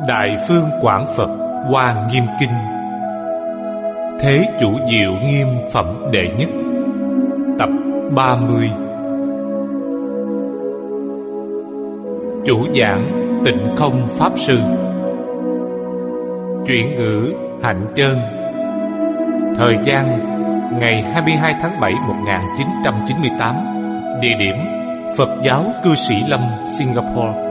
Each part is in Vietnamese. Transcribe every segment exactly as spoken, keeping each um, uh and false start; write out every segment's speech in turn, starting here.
Đại Phương Quảng Phật Hoa Nghiêm Kinh. Thế Chủ Diệu Nghiêm Phẩm Đệ Nhất. Tập ba mươi. Chủ giảng Tịnh Không Pháp Sư. Chuyển ngữ Hạnh Chơn. Thời gian ngày hai mươi hai tháng bảy một nghìn chín trăm chín mươi tám. Địa điểm Phật giáo Cư Sĩ Lâm, Singapore.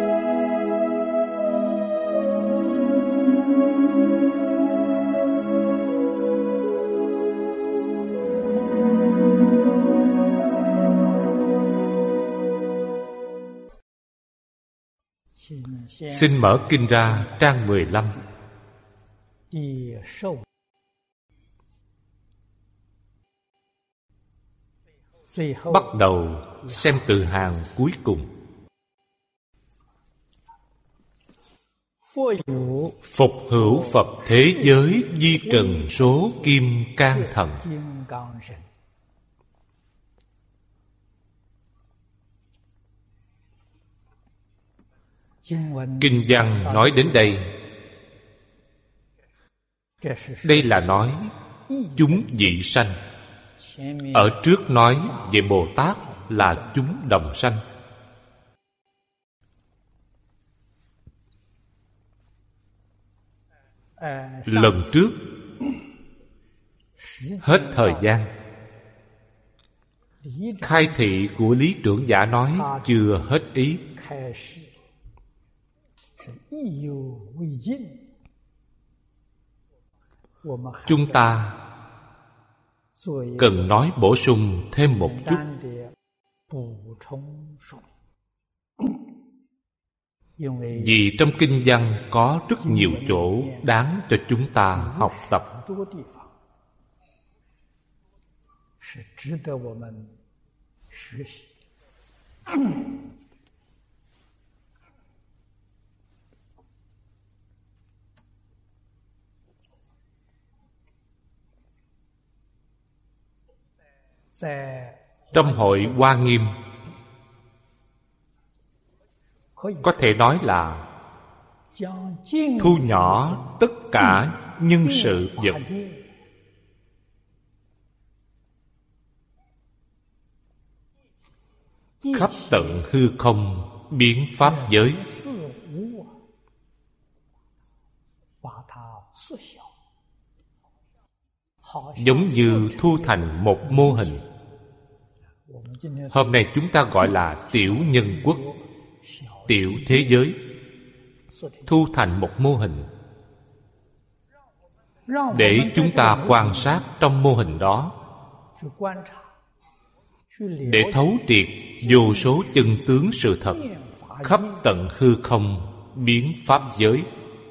Xin mở kinh ra trang mười lăm. Bắt đầu xem từ hàng cuối cùng. Phục hữu Phật thế giới di trần số kim cang thần. Kinh văn nói đến đây, đây là nói chúng dị sanh. Ở trước nói về Bồ Tát là chúng đồng sanh. Lần trước hết thời gian, khai thị của Lý Trưởng Giả nói chưa hết ý. Chúng ta cần nói bổ sung thêm một chút. Vì trong kinh văn có rất nhiều chỗ đáng cho chúng ta học tập. Trong hội Hoa Nghiêm có thể nói là thu nhỏ tất cả nhân sự vật, khắp tận hư không biến pháp giới, giống như thu thành một mô hình. Hôm nay chúng ta gọi là tiểu nhân quốc, tiểu thế giới, thu thành một mô hình, để chúng ta quan sát trong mô hình đó, để thấu triệt vô số chân tướng sự thật khắp tận hư không biến pháp giới.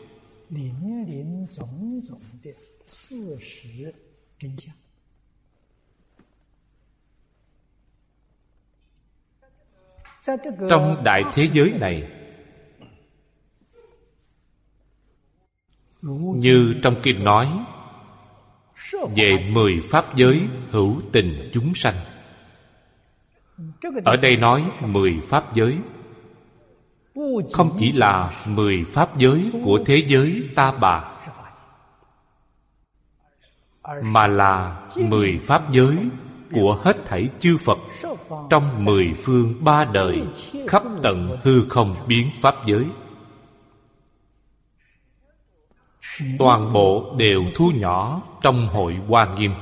Trong đại thế giới này, như trong kinh nói về mười pháp giới hữu tình chúng sanh. Ở đây nói mười pháp giới, không chỉ là mười pháp giới của thế giới ta bà, mà là mười pháp giới của hết thảy chư Phật trong mười phương ba đời, khắp tận hư không biến pháp giới. Toàn bộ đều thu nhỏ trong hội Hoa Nghiêm.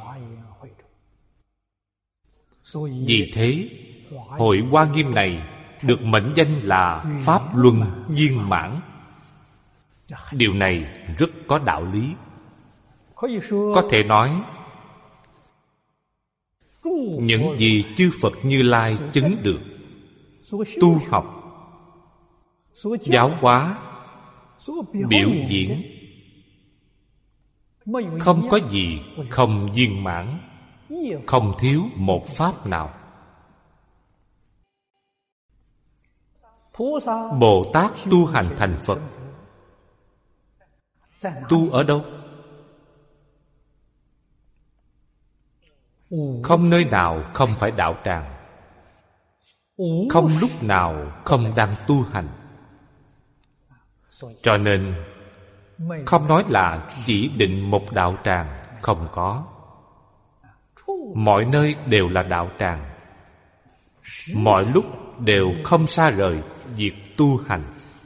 Vì thế, hội Hoa Nghiêm này được mệnh danh là Pháp Luân Viên Mãn. Điều này rất có đạo lý. Có thể nói, những gì chư Phật Như Lai chứng được, tu học, giáo hóa, biểu diễn, không có gì không viên mãn, không thiếu một pháp nào. Bồ Tát tu hành thành Phật, tu ở đâu? Không nơi nào không phải đạo tràng, không lúc nào không đang tu hành. Cho nên không nói là chỉ định một đạo tràng, không có. Mọi nơi đều là đạo tràng, mọi lúc đều không xa rời việc tu hành.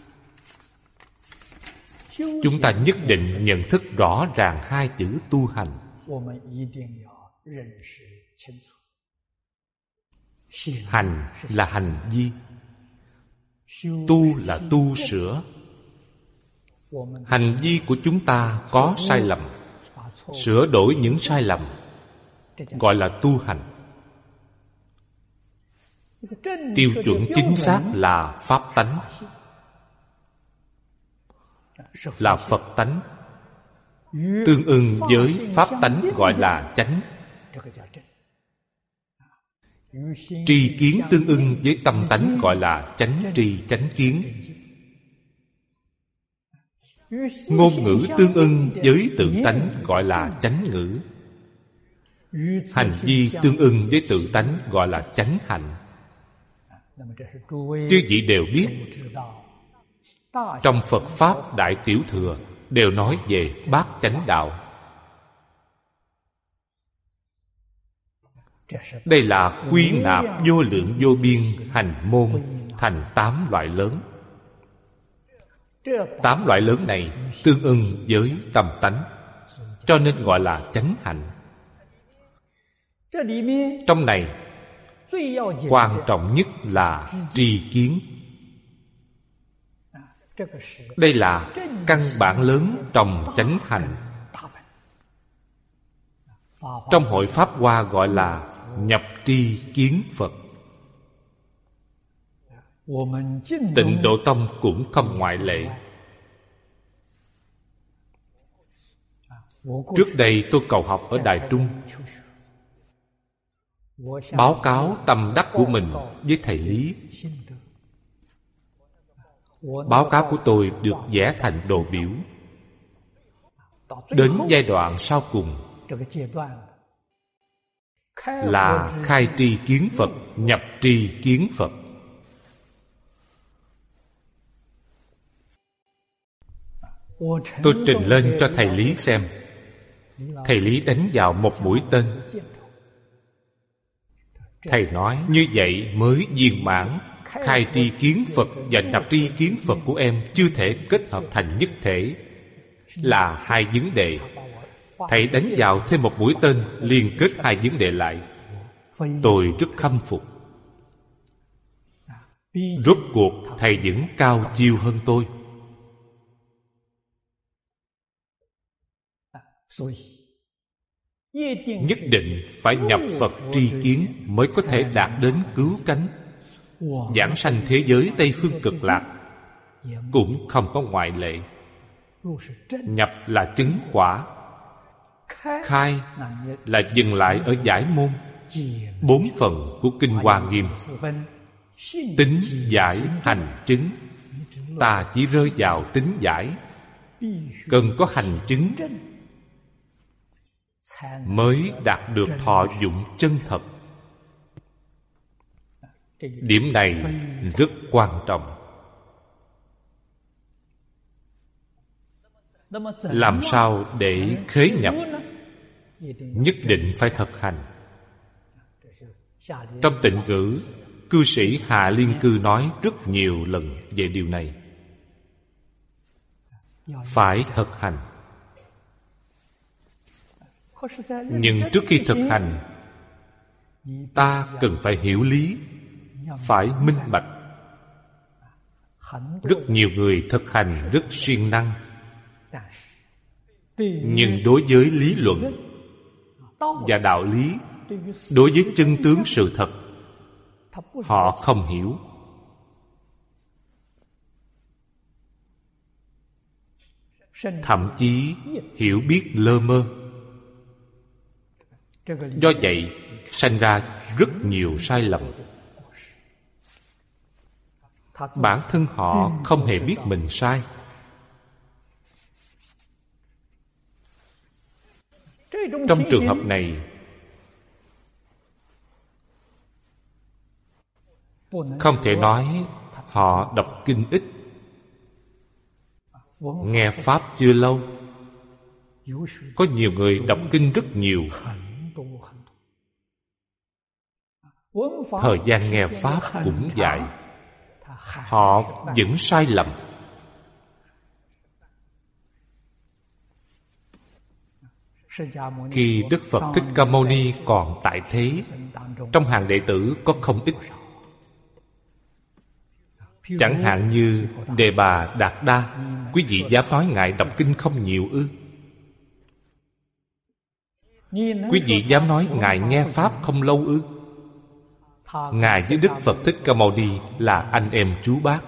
Chúng ta nhất định nhận thức rõ ràng hai chữ tu hành. Hành là hành vi, tu là tu sửa. Hành vi của chúng ta có sai lầm, sửa đổi những sai lầm gọi là tu hành. Tiêu chuẩn chính xác là pháp tánh, là Phật tánh. Tương ưng với pháp tánh gọi là chánh. Tri kiến tương ưng với tâm tánh gọi là chánh tri chánh kiến. Ngôn ngữ tương ưng với tự tánh gọi là chánh ngữ. Hành vi tương ưng với tự tánh gọi là chánh hành. Chư vị đều biết, trong Phật Pháp Đại Tiểu Thừa đều nói về bát chánh đạo. Đây là quy nạp vô lượng vô biên hành môn thành tám loại lớn. Tám loại lớn này tương ưng với tâm tánh, cho nên gọi là chánh hạnh. Trong này quan trọng nhất là tri kiến. Đây là căn bản lớn trong chánh hành. Trong hội Pháp Hoa gọi là nhập tri kiến Phật. Tịnh Độ Tông cũng không ngoại lệ. Trước đây tôi cầu học ở Đài Trung, báo cáo tâm đắc của mình với thầy Lý. Báo cáo của tôi được vẽ thành đồ biểu. Đến giai đoạn sau cùng là khai tri kiến Phật, nhập tri kiến Phật. Tôi trình lên cho thầy Lý xem. Thầy Lý đánh vào một mũi tên. Thầy nói như vậy mới viên mãn. Khai tri kiến Phật và nhập tri kiến Phật của em chưa thể kết hợp thành nhất thể, là hai vấn đề. Thầy đánh vào thêm một mũi tên, liên kết hai vấn đề lại. Tôi rất khâm phục. Rốt cuộc thầy vẫn cao chiêu hơn tôi. Nhất định phải nhập Phật tri kiến mới có thể đạt đến cứu cánh. Giảng sanh thế giới Tây Phương Cực Lạc cũng không có ngoại lệ. Nhập là chứng quả, khai là dừng lại ở giải môn. Bốn phần của Kinh Hoa Nghiêm: tính, giải, hành, chứng. Ta chỉ rơi vào tính giải, cần có hành chứng mới đạt được thọ dụng chân thật. Điểm này rất quan trọng. Làm sao để khế nhập? Nhất định phải thực hành. Trong Tịnh Ngữ, cư sĩ Hà Liên Cư nói rất nhiều lần về điều này. Phải thực hành. Nhưng trước khi thực hành, ta cần phải hiểu lý, phải minh bạch. Rất nhiều người thực hành rất siêng năng, nhưng đối với lý luận và đạo lý, đối với chân tướng sự thật, họ không hiểu. Thậm chí hiểu biết lơ mơ. Do vậy sanh ra rất nhiều sai lầm. Bản thân họ không hề biết mình sai. Trong trường hợp này, không thể nói họ đọc kinh ít, nghe Pháp chưa lâu. Có nhiều người đọc kinh rất nhiều. Thời gian nghe Pháp cũng dài. Họ vẫn sai lầm. Khi Đức Phật Thích Ca Mâu Ni còn tại thế, trong hàng đệ tử có không ít. Chẳng hạn như Đề Bà Đạt Đa, quý vị dám nói Ngài đọc kinh không nhiều ư? Quý vị dám nói Ngài nghe Pháp không lâu ư? Ngài với Đức Phật Thích Ca Mâu Ni là anh em chú bác.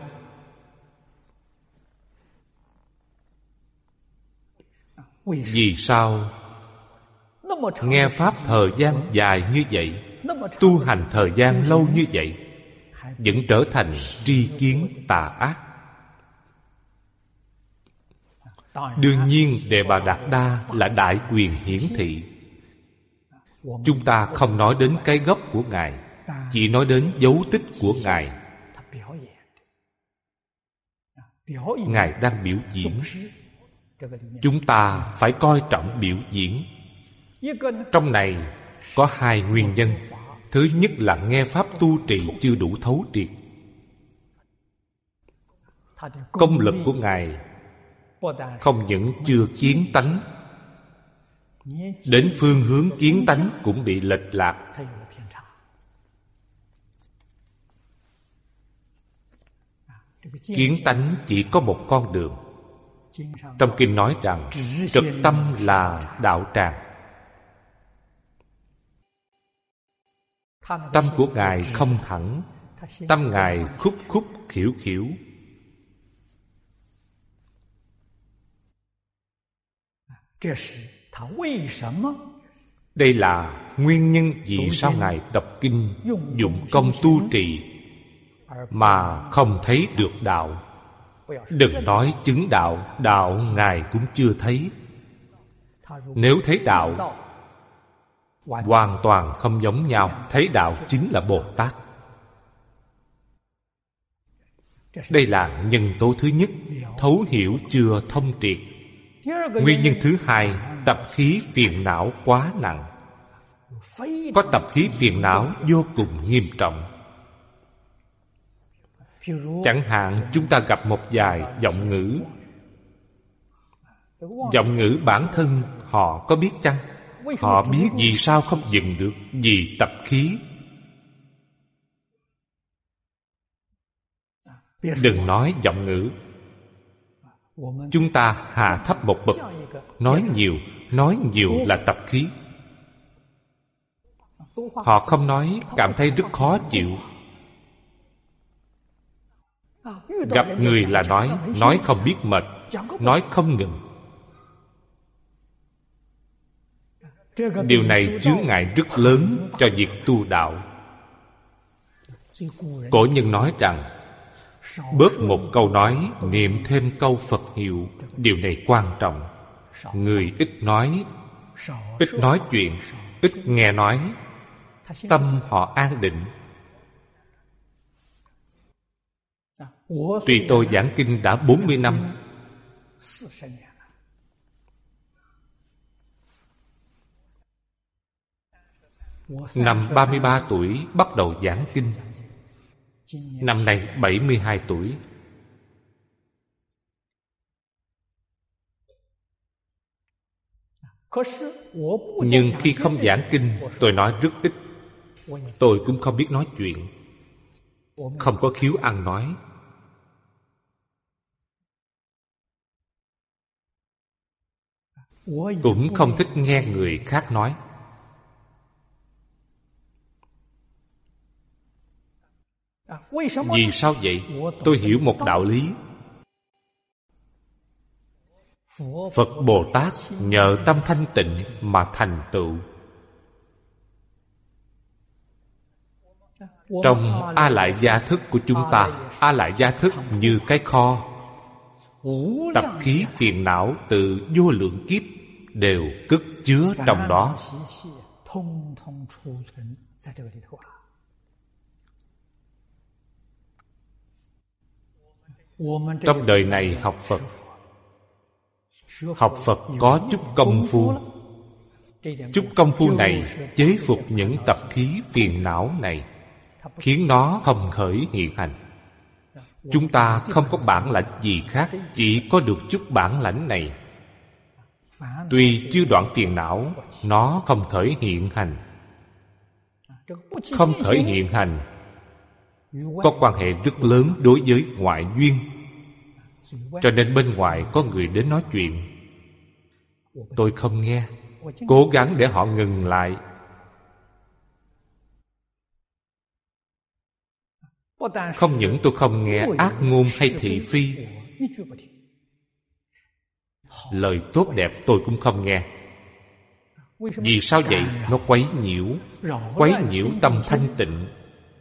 Vì sao nghe Pháp thời gian dài như vậy, tu hành thời gian lâu như vậy, vẫn trở thành tri kiến tà ác? Đương nhiên Đề Bà Đạt Đa là đại quyền hiển thị. Chúng ta không nói đến cái gốc của Ngài, chỉ nói đến dấu tích của Ngài. Ngài đang biểu diễn. Chúng ta phải coi trọng biểu diễn. Trong này có hai nguyên nhân. Thứ nhất là nghe Pháp tu trì chưa đủ thấu triệt. Công lực của Ngài không những chưa kiến tánh, đến phương hướng kiến tánh cũng bị lệch lạc. Kiến tánh chỉ có một con đường. Trong kinh nói rằng trực tâm là đạo tràng. Tâm của Ngài không thẳng, tâm Ngài khúc khúc khỉu khỉu. Đây là nguyên nhân vì sao Ngài đọc kinh dụng công tu trì mà không thấy được đạo. Đừng nói chứng đạo, đạo Ngài cũng chưa thấy. Nếu thấy đạo, hoàn toàn không giống nhau. Thấy đạo chính là Bồ Tát. Đây là nhân tố thứ nhất, thấu hiểu chưa thông triệt. Nguyên nhân thứ hai, tập khí phiền não quá nặng. Có tập khí phiền não vô cùng nghiêm trọng. Chẳng hạn chúng ta gặp một vài giọng ngữ. Giọng ngữ bản thân họ có biết chăng? Họ biết vì sao không dừng được? Vì tập khí. Đừng nói giọng ngữ. Chúng ta hạ thấp một bậc. Nói nhiều, nói nhiều là tập khí. Họ không nói, cảm thấy rất khó chịu. Gặp người là nói, nói không biết mệt, nói không ngừng. Điều này chướng ngại rất lớn cho việc tu đạo. Cổ nhân nói rằng bớt một câu nói, niệm thêm câu Phật hiệu. Điều này quan trọng. Người ít nói, ít nói chuyện, ít nghe nói, tâm họ an định. Tuy tôi giảng kinh đã bốn mươi năm, năm ba mươi ba tuổi bắt đầu giảng kinh. Năm nay bảy mươi hai tuổi. Nhưng khi không giảng kinh, tôi nói rất ít. Tôi cũng không biết nói chuyện, không có khiếu ăn nói. Cũng không thích nghe người khác nói. Vì sao vậy? Tôi hiểu một đạo lý. Phật Bồ Tát nhờ tâm thanh tịnh mà thành tựu. Trong A Lại Gia Thức của chúng ta, A Lại Gia Thức như cái kho. Tập khí phiền não từ vô lượng kiếp đều cất chứa trong đó. Trong đời này học Phật, Học Phật có chút công phu. Chút công phu này chế phục những tập khí phiền não này, khiến nó không khởi hiện hành. Chúng ta không có bản lãnh gì khác, chỉ có được chút bản lãnh này. Tuy chưa đoạn phiền não, nó không khởi hiện hành. Không khởi hiện hành có quan hệ rất lớn đối với ngoại duyên. Cho nên bên ngoài có người đến nói chuyện, tôi không nghe, cố gắng để họ ngừng lại. Không những tôi không nghe ác ngôn hay thị phi, lời tốt đẹp tôi cũng không nghe. Vì sao vậy? Nó quấy nhiễu, quấy nhiễu tâm thanh tịnh.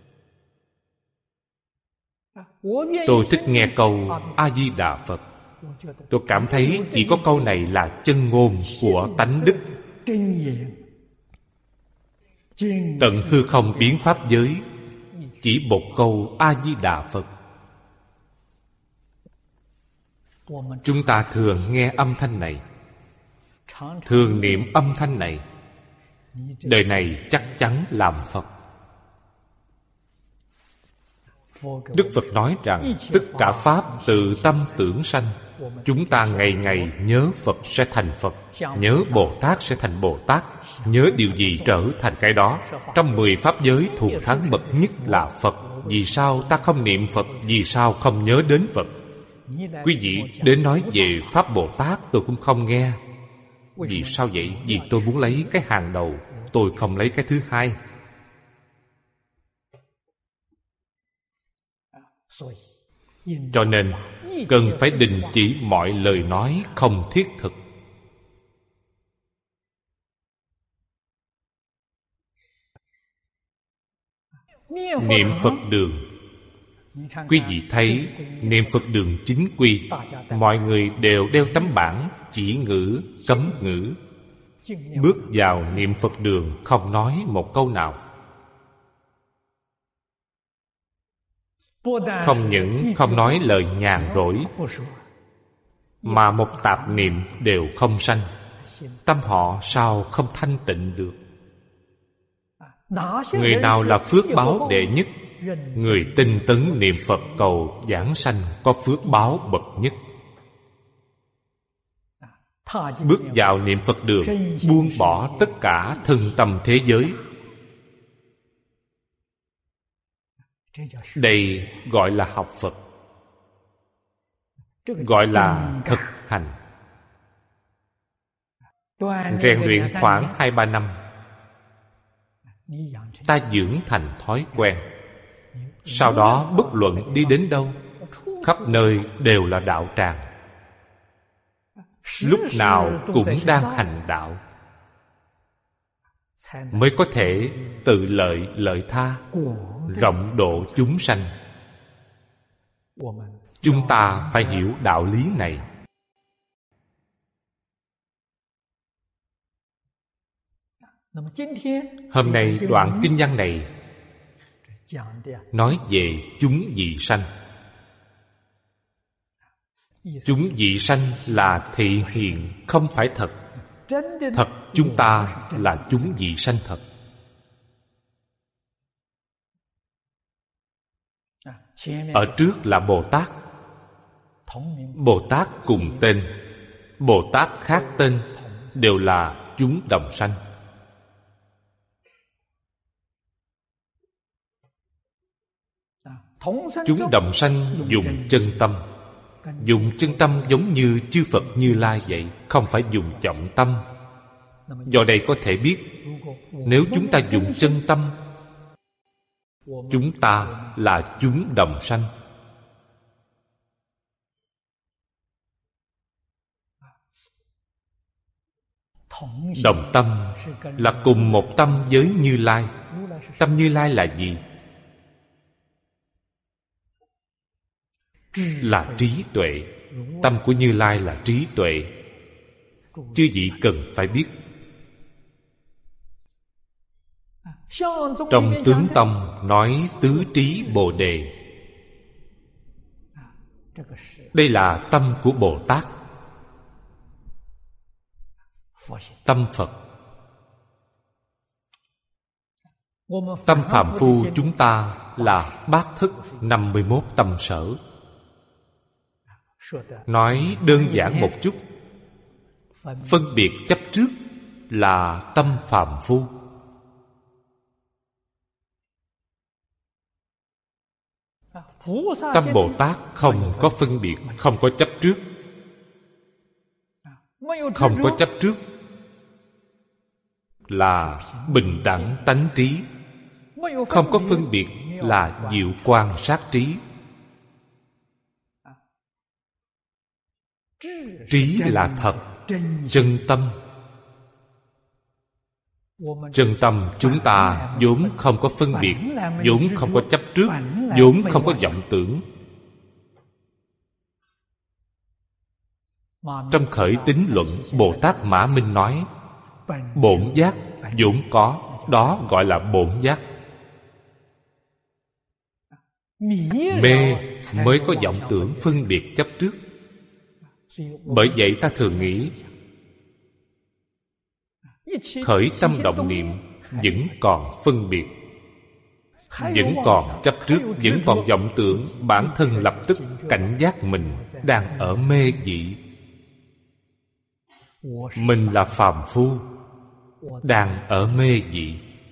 Tôi thích nghe câu A-di-đà Phật. Tôi cảm thấy chỉ có câu này là chân ngôn của tánh đức. Tận hư không biến pháp giới, chỉ một câu A-di-đà Phật. Chúng ta thường nghe âm thanh này, thường niệm âm thanh này, đời này chắc chắn làm Phật. Đức Phật nói rằng tất cả pháp từ tâm tưởng sanh. Chúng ta ngày ngày nhớ Phật sẽ thành Phật, nhớ Bồ Tát sẽ thành Bồ Tát, nhớ điều gì trở thành cái đó. Trong mười pháp giới thù thắng bậc nhất là Phật. Vì sao ta không niệm Phật? Vì sao không nhớ đến Phật? Quý vị đến nói về pháp Bồ Tát tôi cũng không nghe. Vì sao vậy? Vì tôi muốn lấy cái hàng đầu, tôi không lấy cái thứ hai. Cho nên cần phải đình chỉ mọi lời nói không thiết thực. Niệm Phật đường, quý vị thấy niệm Phật đường chính quy, mọi người đều đeo tấm bảng chỉ ngữ, cấm ngữ. Bước vào niệm Phật đường không nói một câu nào. Không những không nói lời nhàn rỗi, mà một tạp niệm đều không sanh. Tâm họ sao không thanh tịnh được? Người nào là phước báo đệ nhất? Người tinh tấn niệm Phật cầu giảng sanh có phước báo bậc nhất. Bước vào niệm Phật đường, buông bỏ tất cả thân tâm thế giới. Đây gọi là học Phật, gọi là thực hành. Rèn luyện khoảng hai ba năm, ta dưỡng thành thói quen. Sau đó bất luận đi đến đâu, khắp nơi đều là đạo tràng, lúc nào cũng đang hành đạo, mới có thể tự lợi lợi tha, rộng độ chúng sanh. Chúng ta phải hiểu đạo lý này. Hôm nay đoạn kinh văn này nói về chúng vị sanh. Chúng vị sanh là thị hiện, không phải thật. Thật chúng ta là chúng vị sanh thật. Ở trước là Bồ Tát. Bồ Tát cùng tên, Bồ Tát khác tên, đều là chúng đồng sanh. Chúng đồng sanh dùng chân tâm. Dùng chân tâm giống như chư Phật Như Lai vậy, không phải dùng vọng tâm. Do đây có thể biết, nếu chúng ta dùng chân tâm, chúng ta là chúng đồng sanh. Đồng tâm là cùng một tâm với Như Lai. Tâm Như Lai là gì? Là trí tuệ. Tâm của Như Lai là trí tuệ. Chư vị cần phải biết. Trong Tướng Tông nói tứ trí Bồ Đề. Đây là tâm của Bồ Tát. tâm Phật. Tâm phàm phu chúng ta là bát thức năm mươi mốt tâm sở. Nói đơn giản một chút, phân biệt chấp trước là tâm phàm phu. Tâm Bồ Tát không có phân biệt, không có chấp trước. Không có chấp trước là bình đẳng tánh trí. Không có phân biệt là diệu quan sát trí. Trí là thật, chân tâm. Chân tâm chúng ta vốn không có phân biệt, vốn không có chấp trước, vốn không có vọng tưởng. Trong Khởi Tín Luận, Bồ Tát Mã Minh nói, bổn giác vốn có, đó gọi là bổn giác. Mê mới có vọng tưởng phân biệt chấp trước. Bởi vậy ta thường nghĩ, khởi tâm động niệm vẫn còn phân biệt, vẫn còn chấp trước, vẫn còn vọng tưởng. Bản thân lập tức cảnh giác mình đang ở mê vị. Mình là phàm phu, đang ở mê vị.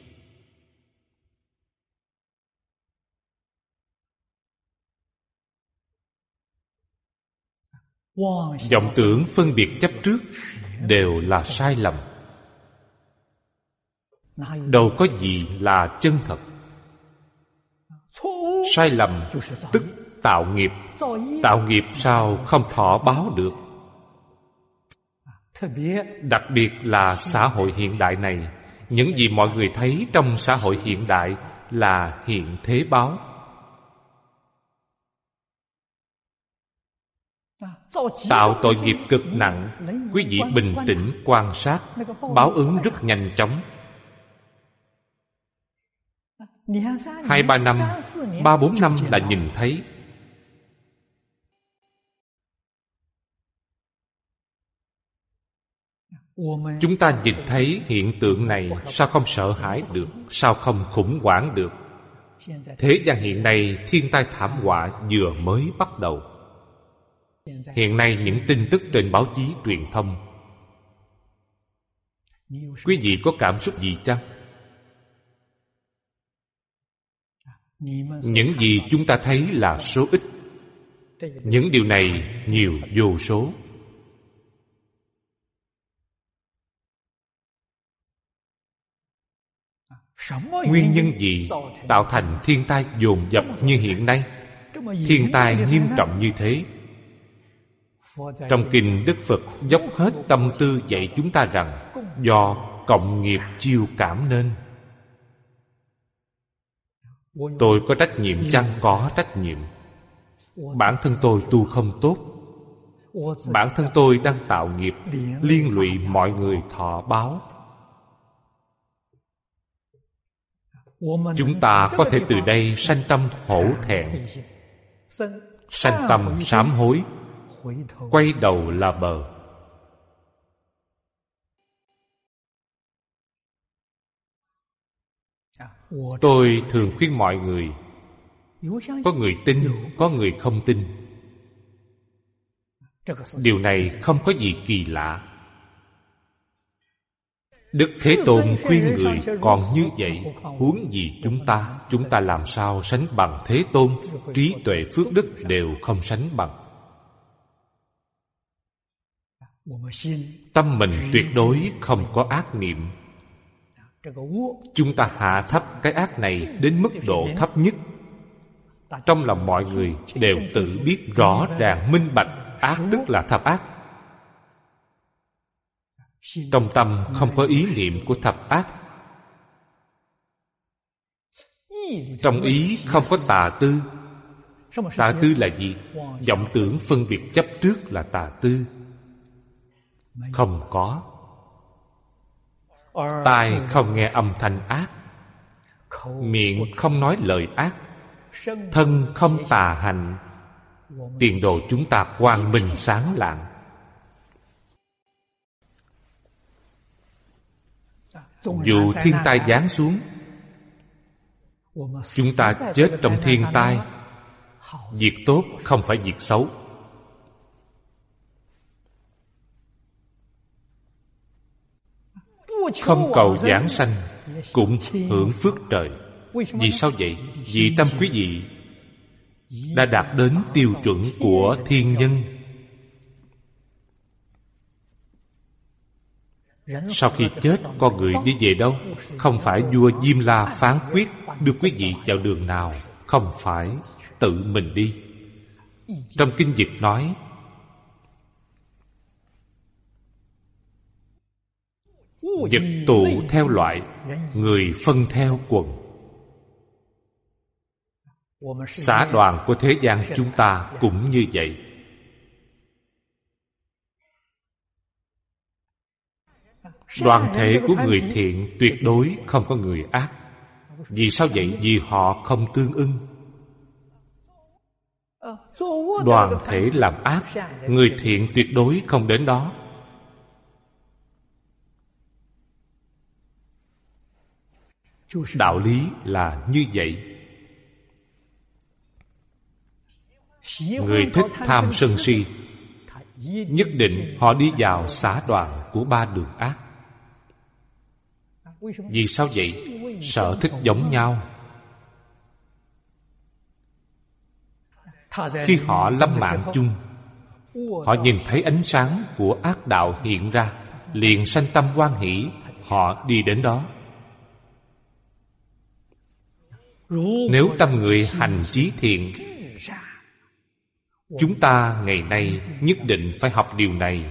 Vọng tưởng phân biệt chấp trước đều là sai lầm. Đâu có gì là chân thật. Sai lầm tức tạo nghiệp. Tạo nghiệp sao không thọ báo được? Đặc biệt là xã hội hiện đại này, những gì mọi người thấy trong xã hội hiện đại là hiện thế báo. Tạo tội nghiệp cực nặng. Quý vị bình tĩnh quan sát, báo ứng rất nhanh chóng. Hai ba năm, ba bốn năm là nhìn thấy. Chúng ta nhìn thấy hiện tượng này, sao không sợ hãi được? Sao không khủng hoảng được? Thế gian hiện nay thiên tai thảm họa vừa mới bắt đầu. Hiện nay những tin tức trên báo chí truyền thông, quý vị có cảm xúc gì chăng? Những gì chúng ta thấy là số ít. Những điều này nhiều vô số. Nguyên nhân gì tạo thành thiên tai dồn dập như hiện nay? Thiên tai nghiêm trọng như thế. Trong kinh Đức Phật dốc hết tâm tư dạy chúng ta rằng do cộng nghiệp chiêu cảm nên. Tôi có trách nhiệm chăng? Có trách nhiệm. Bản thân tôi tu không tốt, bản thân tôi đang tạo nghiệp, liên lụy mọi người thọ báo. Chúng ta có thể từ đây sanh tâm hổ thẹn, sanh tâm sám hối, quay đầu là bờ. Tôi thường khuyên mọi người, có người tin, có người không tin. Điều này không có gì kỳ lạ. Đức Thế Tôn khuyên người còn như vậy, huống gì chúng ta? Chúng ta làm sao sánh bằng Thế Tôn? Trí tuệ phước đức đều không sánh bằng. Tâm mình tuyệt đối không có ác niệm. Chúng ta hạ thấp cái ác này đến mức độ thấp nhất. Trong lòng mọi người đều tự biết rõ ràng minh bạch, ác tức là thập ác. Trong tâm không có ý niệm của thập ác. Trong ý không có tà tư. Tà tư là gì? Vọng tưởng phân biệt chấp trước là tà tư. Không có. Tai không nghe âm thanh ác, miệng không nói lời ác, thân không tà hành. Tiền đồ chúng ta quang minh sáng lạng. Dù thiên tai giáng xuống, chúng ta chết trong thiên tai, việc tốt không phải việc xấu. Không cầu giảng sanh cũng hưởng phước trời. Vì sao vậy? Vì tâm quý vị đã đạt đến tiêu chuẩn của thiên nhân. Sau khi chết, con người đi về đâu? Không phải vua Diêm La phán quyết đưa quý vị vào đường nào, không phải, tự mình đi. Trong kinh Dịch nói, vật tụ theo loại, người phân theo quần. Xã đoàn của thế gian chúng ta cũng như vậy. Đoàn thể của người thiện tuyệt đối không có người ác. Vì sao vậy? Vì họ không tương ưng. Đoàn thể làm ác, người thiện tuyệt đối không đến đó. Đạo lý là như vậy. Người thích tham sân si, nhất định họ đi vào xã đoàn của ba đường ác. Vì sao vậy? Sở thích giống nhau. Khi họ lâm mạng chung, họ nhìn thấy ánh sáng của ác đạo hiện ra, liền sanh tâm hoan hỷ, họ đi đến đó. Nếu tâm người hành trí thiện, chúng ta ngày nay nhất định phải học điều này.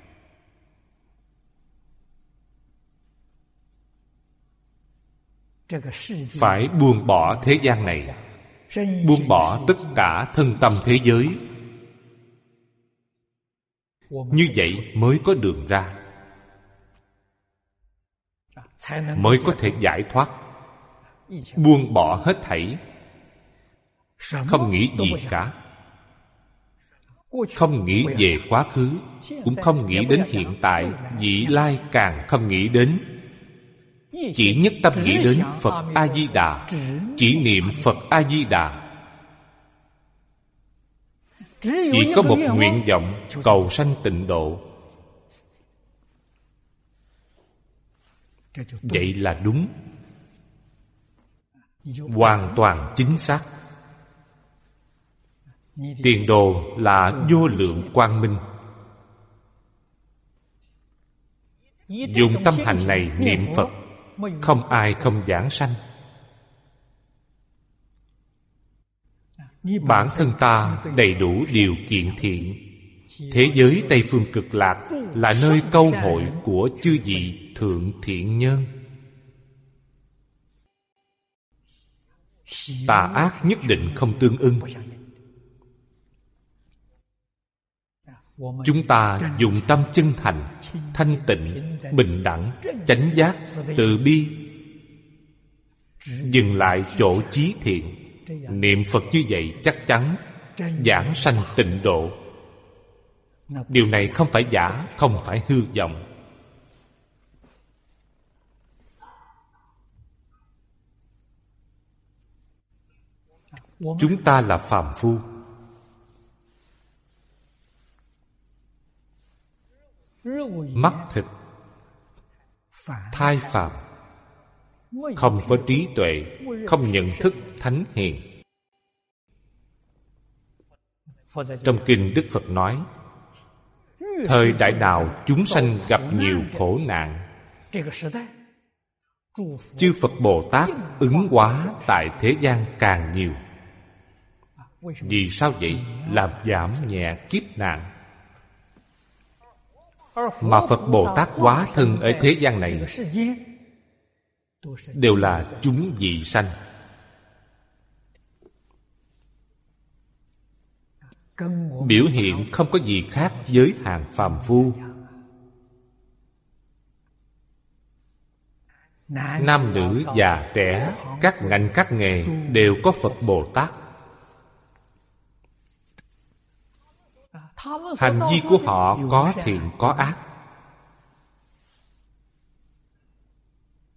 Phải buông bỏ thế gian này, buông bỏ tất cả thân tâm thế giới. Như vậy mới có đường ra, mới có thể giải thoát. Buông bỏ hết thảy, không nghĩ gì cả. Không nghĩ về quá khứ, cũng không nghĩ đến hiện tại, vị lai càng không nghĩ đến. Chỉ nhất tâm nghĩ đến Phật A-di-đà, chỉ niệm Phật A-di-đà. Chỉ có một nguyện vọng cầu sanh tịnh độ. Vậy là đúng, hoàn toàn chính xác. Tiền đồ là vô lượng quang minh. Dùng tâm hành này niệm Phật, không ai không giảng sanh. Bản thân ta đầy đủ điều kiện thiện. Thế giới Tây Phương Cực Lạc là nơi câu hội của chư vị thượng thiện nhân. Tà ác nhất định không tương ưng. Chúng ta dùng tâm chân thành, thanh tịnh, bình đẳng, chánh giác, từ bi, dừng lại chỗ chí thiện. Niệm Phật như vậy chắc chắn giảng sanh tịnh độ. Điều này không phải giả, không phải hư vọng. Chúng ta là phàm phu, mắt thịt, thai phàm, không có trí tuệ, không nhận thức thánh hiền. Trong kinh Đức Phật nói, thời đại nào chúng sanh gặp nhiều khổ nạn, chư Phật Bồ Tát ứng hóa tại thế gian càng nhiều. Vì sao vậy? Làm giảm nhẹ kiếp nạn. Mà Phật Bồ Tát hóa thân ở thế gian này đều là chúng vị sanh. Biểu hiện không có gì khác với hàng phàm phu. Nam nữ già trẻ, các ngành các nghề đều có Phật Bồ Tát. Hành vi của họ có thiện có ác.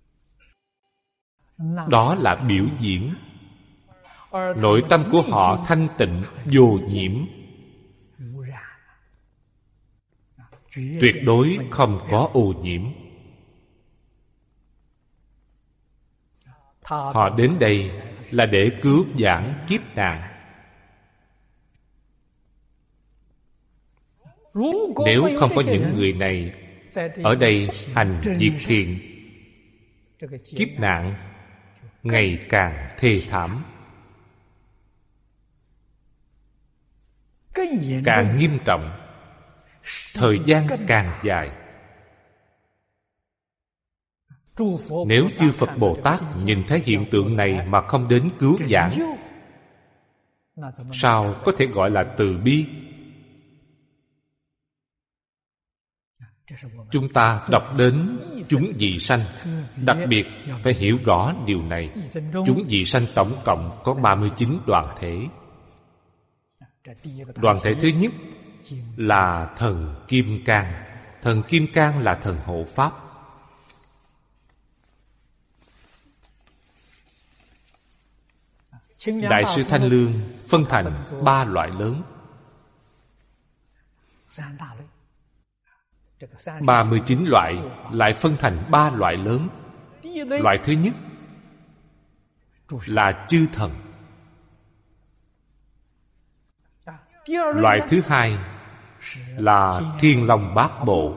đó là biểu diễn. Nội tâm của họ thanh tịnh vô nhiễm, tuyệt đối không có ô nhiễm. Họ đến đây là để cứu vãn kiếp nạn. Nếu không có những người này ở đây hành việc thiện, kiếp nạn ngày càng thê thảm, càng nghiêm trọng, thời gian càng dài. Nếu chư Phật Bồ Tát nhìn thấy hiện tượng này mà không đến cứu vãn, sao có thể gọi là từ bi? Chúng ta đọc đến chúng vị sanh, đặc biệt phải hiểu rõ điều này. Chúng vị sanh tổng cộng có ba mươi chín đoàn thể. Đoàn thể thứ nhất là thần Kim Cang. Thần Kim Cang là thần hộ pháp. Đại sư Thanh Lương phân thành ba loại lớn. Ba mươi chín loại lại phân thành ba loại lớn. Loại thứ nhất là chư thần. Loại thứ hai là Thiên Long Bát Bộ.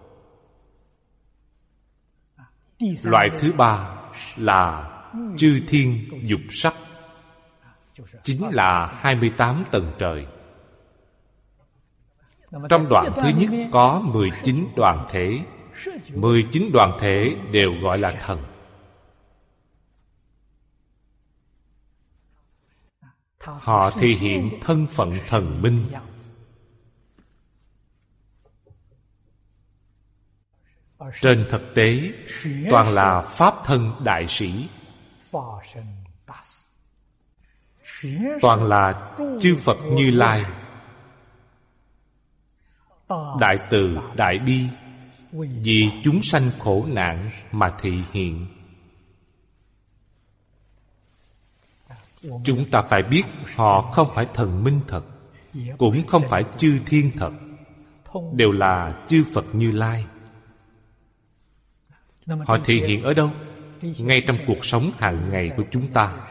Loại thứ ba là chư thiên dục sắc, chính là hai mươi tám tầng trời. Trong đoạn thứ nhất có mười chín đoàn thể. Mười chín đoàn thể đều gọi là thần. Họ thể hiện thân phận thần minh. Trên thực tế, toàn là pháp thân đại sĩ, toàn là chư Phật Như Lai, đại từ đại bi, vì chúng sanh khổ nạn mà thị hiện. Chúng ta phải biết họ không phải thần minh thật, cũng không phải chư thiên thật, đều là chư Phật Như Lai. Họ thể hiện ở đâu? Ngay trong cuộc sống hàng ngày của chúng ta.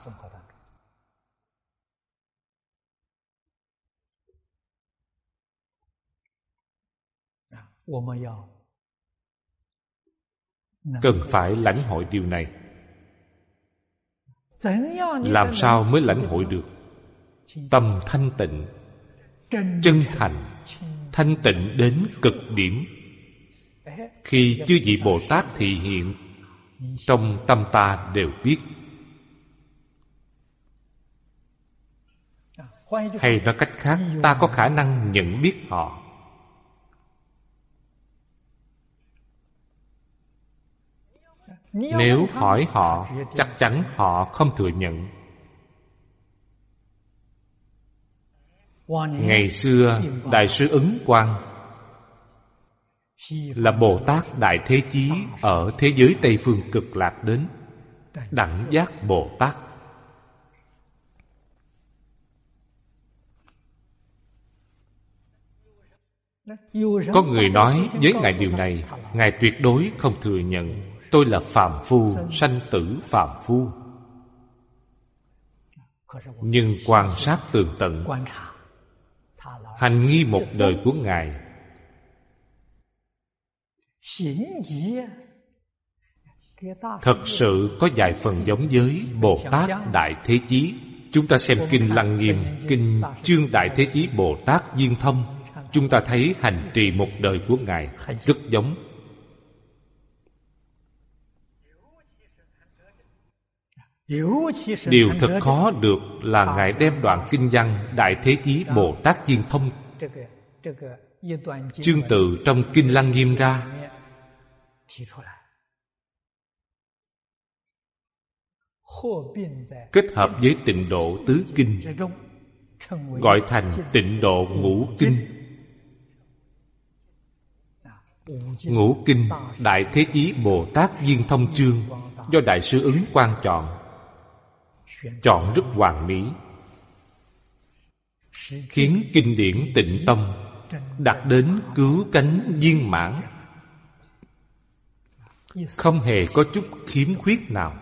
Cần phải lãnh hội điều này. Làm sao mới lãnh hội được? Tâm thanh tịnh, chân thành, thanh tịnh đến cực điểm. Khi chư vị Bồ Tát thị hiện, trong tâm ta đều biết. Hay nói cách khác, ta có khả năng nhận biết họ. Nếu hỏi họ, chắc chắn họ không thừa nhận. Ngày xưa, Đại sư Ứng Quang là Bồ Tát Đại Thế Chí ở thế giới Tây Phương Cực Lạc đến, Đẳng Giác Bồ Tát. Có người nói với Ngài điều này, Ngài tuyệt đối không thừa nhận. Tôi là phàm phu, sanh tử phàm phu. Nhưng quan sát tường tận, hành nghi một đời của Ngài, thật sự có vài phần giống với Bồ Tát Đại Thế Chí. Chúng ta xem Kinh Lăng Nghiêm, Kinh Chương Đại Thế Chí Bồ Tát Viên Thông, chúng ta thấy hành trì một đời của Ngài rất giống. Điều thật khó được là Ngài đem đoạn kinh văn Đại Thế Chí Bồ Tát Viên Thông chương tự trong Kinh Lăng Nghiêm ra, kết hợp với Tịnh Độ Tứ Kinh, gọi thành Tịnh Độ Ngũ Kinh. Ngũ Kinh Đại Thế Chí Bồ Tát Viên Thông chương do Đại sư Ứng Quang chọn. Chọn rất hoàn mỹ, khiến kinh điển Tịnh Tông đạt đến cứu cánh viên mãn, không hề có chút khiếm khuyết nào.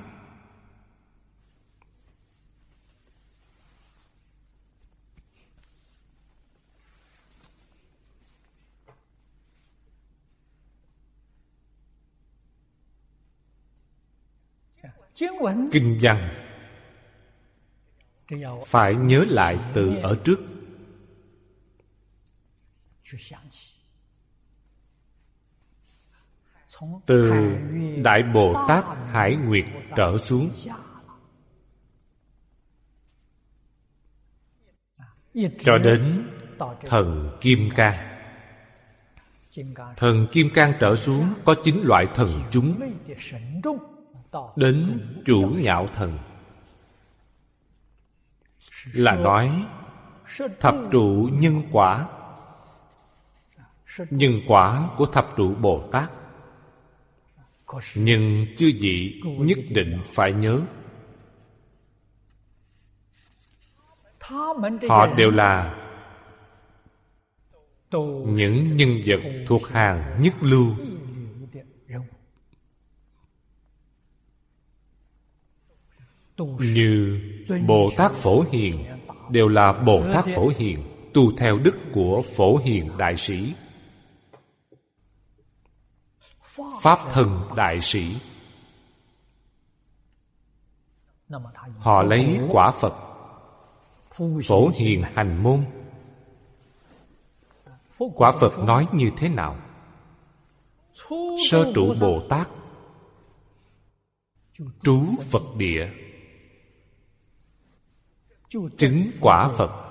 Kinh văn phải nhớ lại từ ở trước. Từ Đại Bồ Tát Hải Nguyệt trở xuống, cho đến thần Kim Cang. Thần Kim Cang trở xuống có chín loại thần chúng, đến Chủ Nhạo Thần, là nói thập trụ nhân quả. Nhân quả của thập trụ Bồ Tát, nhưng chư vị nhất định phải nhớ, họ đều là những nhân vật thuộc hàng nhất lưu, như Bồ Tát Phổ Hiền đều là Bồ Tát Phổ Hiền, tu theo đức của Phổ Hiền Đại Sĩ, Pháp Thân Đại Sĩ. Họ lấy quả Phật Phổ Hiền hành môn. Quả Phật nói như thế nào? Sơ trụ Bồ Tát trú Phật địa, chứng quả Phật.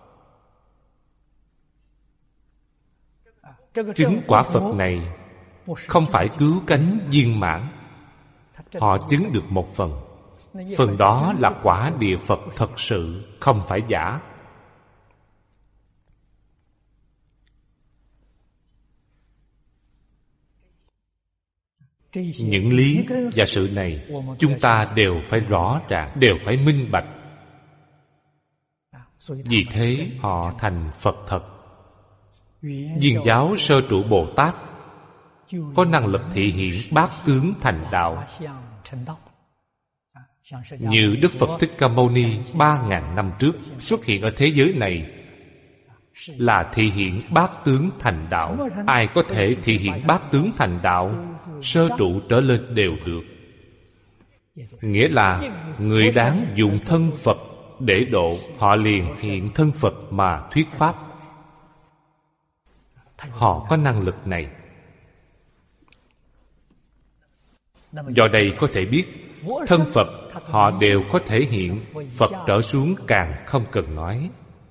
Chứng quả Phật này không phải cứu cánh viên mãn. Họ chứng được một phần, phần đó là quả địa Phật thật sự, không phải giả. Những lý và sự này chúng ta đều phải rõ ràng, đều phải minh bạch. Vì thế họ thành Phật thật. Viên giáo sơ trụ Bồ Tát có năng lực thị hiện bát tướng thành đạo, như Đức Phật Thích Ca Mâu Ni ba ngàn năm trước xuất hiện ở thế giới này là thị hiện bát tướng thành đạo. Ai có thể thị hiện bát tướng thành đạo, sơ trụ trở lên đều được. Nghĩa là người đáng dùng thân Phật để độ, họ liền hiện thân Phật mà thuyết pháp. Họ có năng lực này. Do đây có thể biết, thân Phật họ đều có thể hiện, Phật trở xuống càng không cần nói.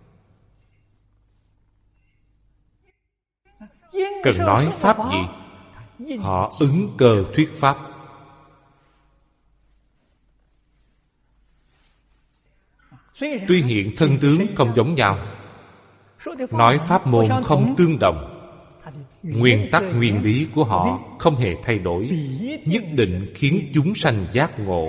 Cần nói pháp gì? Họ ứng cơ thuyết pháp. Tuy hiện thân tướng không giống nhau, nói pháp môn không tương đồng, nguyên tắc nguyên lý của họ không hề thay đổi, nhất định khiến chúng sanh giác ngộ,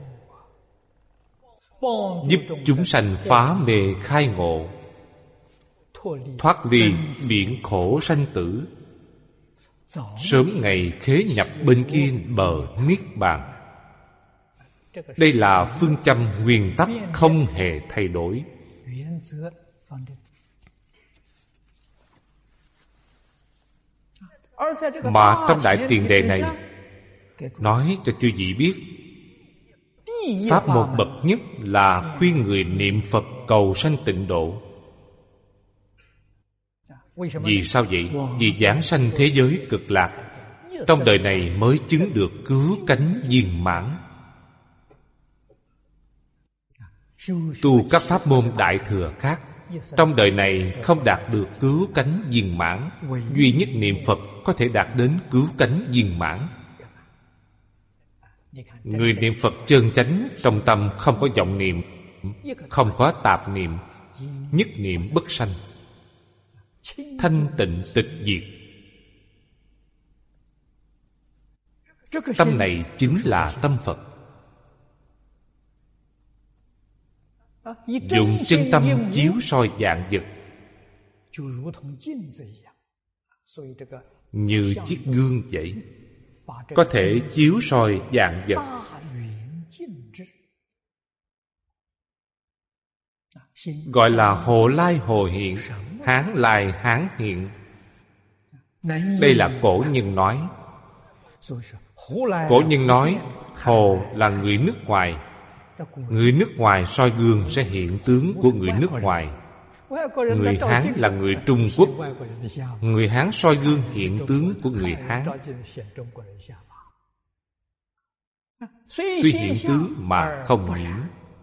giúp chúng sanh phá mê khai ngộ, thoát ly biển khổ sanh tử, sớm ngày khế nhập bên kia bờ niết bàn. Đây là phương châm nguyên tắc không hề thay đổi. Mà trong đại tiền đề này nói cho chư vị biết, pháp môn bậc nhất là khuyên người niệm Phật cầu sanh tịnh độ. Vì sao vậy? Vì giảng sanh thế giới cực lạc, trong đời này mới chứng được cứu cánh viên mãn. Tu các pháp môn đại thừa khác, trong đời này không đạt được cứu cánh viên mãn. Duy nhất niệm Phật có thể đạt đến cứu cánh viên mãn. Người niệm Phật chân chánh, trong tâm không có vọng niệm, không có tạp niệm, nhất niệm bất sanh, thanh tịnh tịch diệt. Tâm này chính là tâm Phật. Dùng chân tâm chiếu soi vạn vật, như chiếc gương vậy, có thể chiếu soi vạn vật. Gọi là Hồ Lai Hồ Hiện, Hán Lai Hán Hiện. Đây là cổ nhân nói. Cổ nhân nói Hồ là người nước ngoài. Người nước ngoài soi gương sẽ hiện tướng của người nước ngoài. Người Hán là người Trung Quốc. Người Hán soi gương hiện tướng của người Hán. Tuy hiện tướng mà không nhiễm.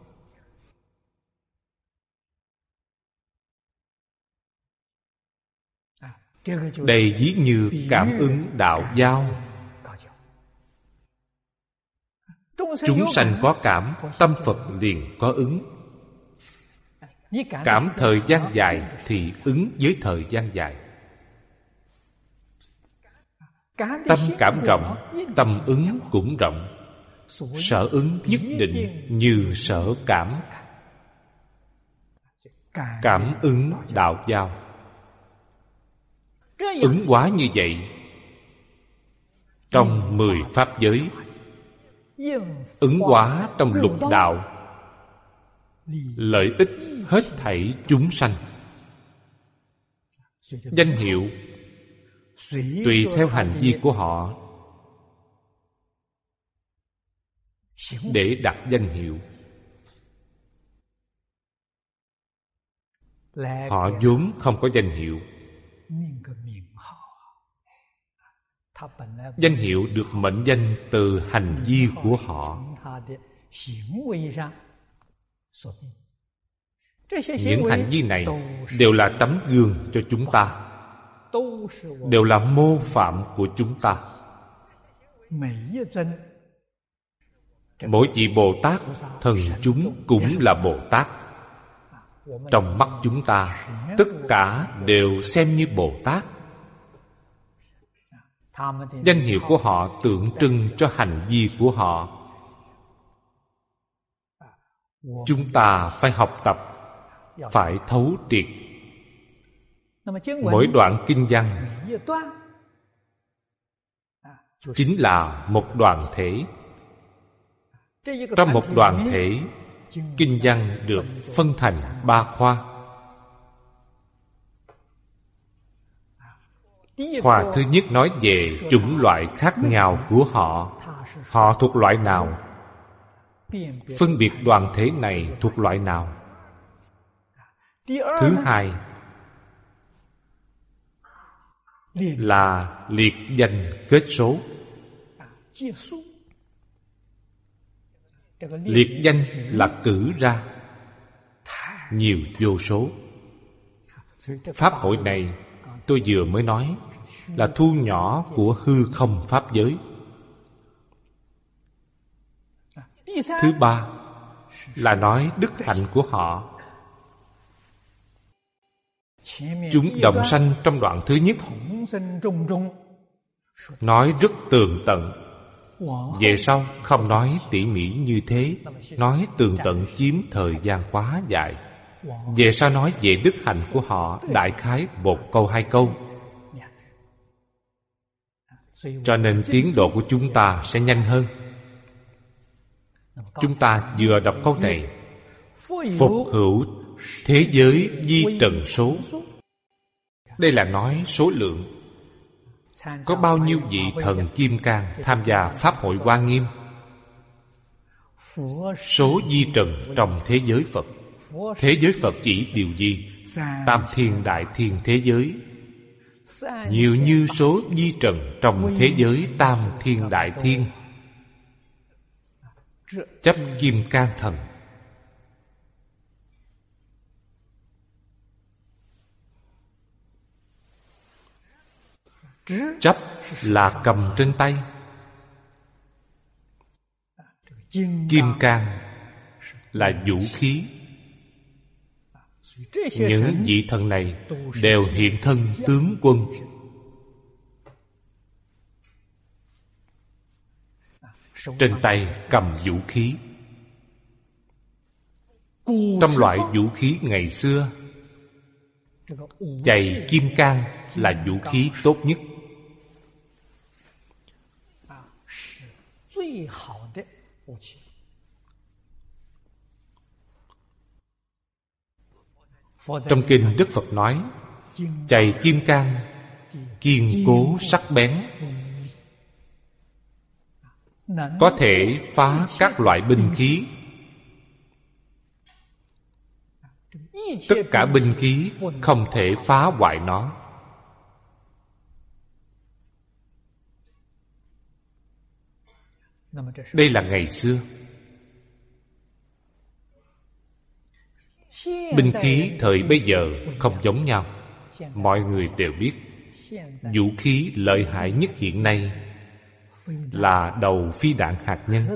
Đây ví như cảm ứng đạo giao. Chúng sanh có cảm, tâm Phật liền có ứng. Cảm thời gian dài thì ứng với thời gian dài. Tâm cảm rộng, tâm ứng cũng rộng. Sở ứng nhất định như sở cảm. Cảm ứng đạo giao. Ứng hóa như vậy, trong mười pháp giới, ứng hóa trong lục đạo, lợi ích hết thảy chúng sanh. Danh hiệu tùy theo hành vi của họ để đặt danh hiệu. Họ vốn không có danh hiệu. Danh hiệu được mệnh danh từ hành vi của họ. Những hành vi này đều là tấm gương cho chúng ta, đều là mô phạm của chúng ta. Mỗi vị Bồ Tát, thần chúng cũng là Bồ Tát. Trong mắt chúng ta, tất cả đều xem như Bồ Tát. Danh hiệu của họ tượng trưng cho hành vi của họ. Chúng ta phải học tập, phải thấu triệt. Mỗi đoạn kinh văn chính là một đoàn thể. Trong một đoàn thể, kinh văn được phân thành ba khoa. Khoa thứ nhất nói về chủng loại khác nhau của họ. Họ thuộc loại nào? Phân biệt đoàn thể này thuộc loại nào? Thứ hai là liệt danh kết số. Liệt danh là cử ra nhiều vô số. Pháp hội này tôi vừa mới nói là thu nhỏ của hư không pháp giới. Thứ ba là nói đức hạnh của họ. Chúng đồng sanh trong đoạn thứ nhất nói rất tường tận. Về sau không nói tỉ mỉ như thế. Nói tường tận chiếm thời gian quá dài. Về sau nói về đức hạnh của họ đại khái một câu hai câu. Cho nên tiến độ của chúng ta sẽ nhanh hơn. Chúng ta vừa đọc câu này: phục hữu thế giới di trần số. Đây là nói số lượng. Có bao nhiêu vị thần kim cang tham gia Pháp hội Hoa Nghiêm? Số di trần trong thế giới Phật. Thế giới Phật chỉ điều gì? Tam thiên đại thiên thế giới. Nhiều như số di trần trong thế giới tam thiên đại thiên. Chấp kim cang thần. Chấp là cầm trên tay. Kim cang là vũ khí. Những vị thần này đều hiện thân tướng quân. trên tay cầm vũ khí. Trong loại vũ khí ngày xưa, chày kim cang là vũ khí tốt nhất. Trong kinh Đức Phật nói, chày kim cang kiên cố sắc bén, có thể phá các loại binh khí. Tất cả binh khí không thể phá hoại nó. Đây là ngày xưa. Binh khí thời bây giờ không giống nhau. Mọi người đều biết vũ khí lợi hại nhất hiện nay là đầu phi đạn hạt nhân.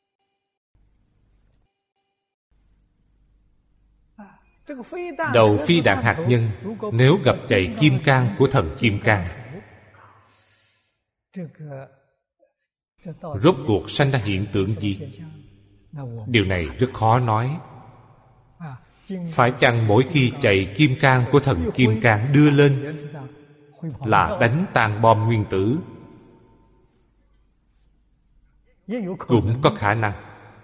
Đầu phi đạn hạt nhân nếu gặp chày kim cang của thần Kim Cang, rốt cuộc sanh ra hiện tượng gì? Điều này rất khó nói. Phải chăng mỗi khi chày kim cang của thần Kim Cang đưa lên là đánh tan bom nguyên tử? Cũng có khả năng.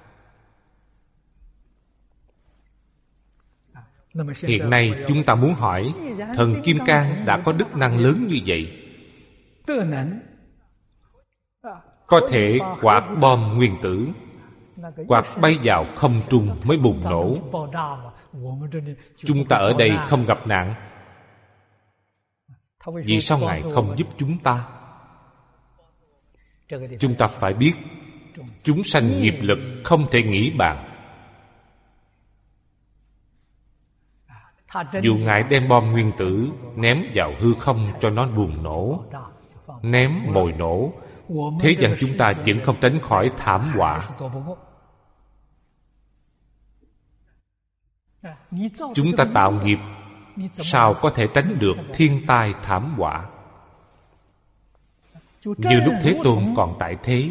Hiện nay chúng ta muốn hỏi, thần Kim Cang đã có đức năng lớn như vậy, có thể quạt bom nguyên tử, quạt bay vào không trung mới bùng nổ. Chúng ta ở đây không gặp nạn, vì sao Ngài không giúp chúng ta? Chúng ta phải biết, chúng sanh nghiệp lực không thể nghĩ bàn. Dù Ngài đem bom nguyên tử ném vào hư không cho nó bùng nổ, ném mồi nổ, thế gian chúng ta vẫn không tránh khỏi thảm họa. Chúng ta tạo nghiệp, sao có thể tránh được thiên tai thảm họa? Như lúc Thế Tôn còn tại thế,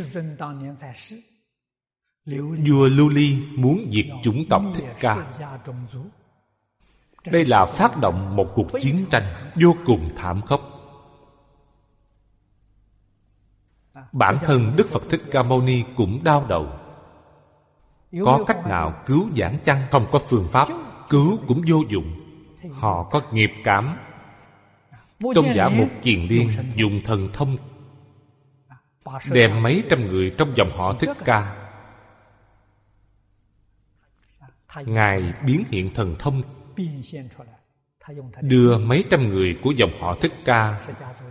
vua Lưu Ly muốn diệt chủng tộc Thích Ca. Đây là phát động một cuộc chiến tranh vô cùng thảm khốc. Bản thân Đức Phật Thích Ca Mâu Ni cũng đau đầu. Có cách nào cứu vãn chăng? Không có phương pháp, cứu cũng vô dụng. Họ có nghiệp cảm. Tôn giả Mục Kiền Liên dùng thần thông đem mấy trăm người trong dòng họ Thích Ca. Ngài biến hiện thần thông, đưa mấy trăm người của dòng họ Thích Ca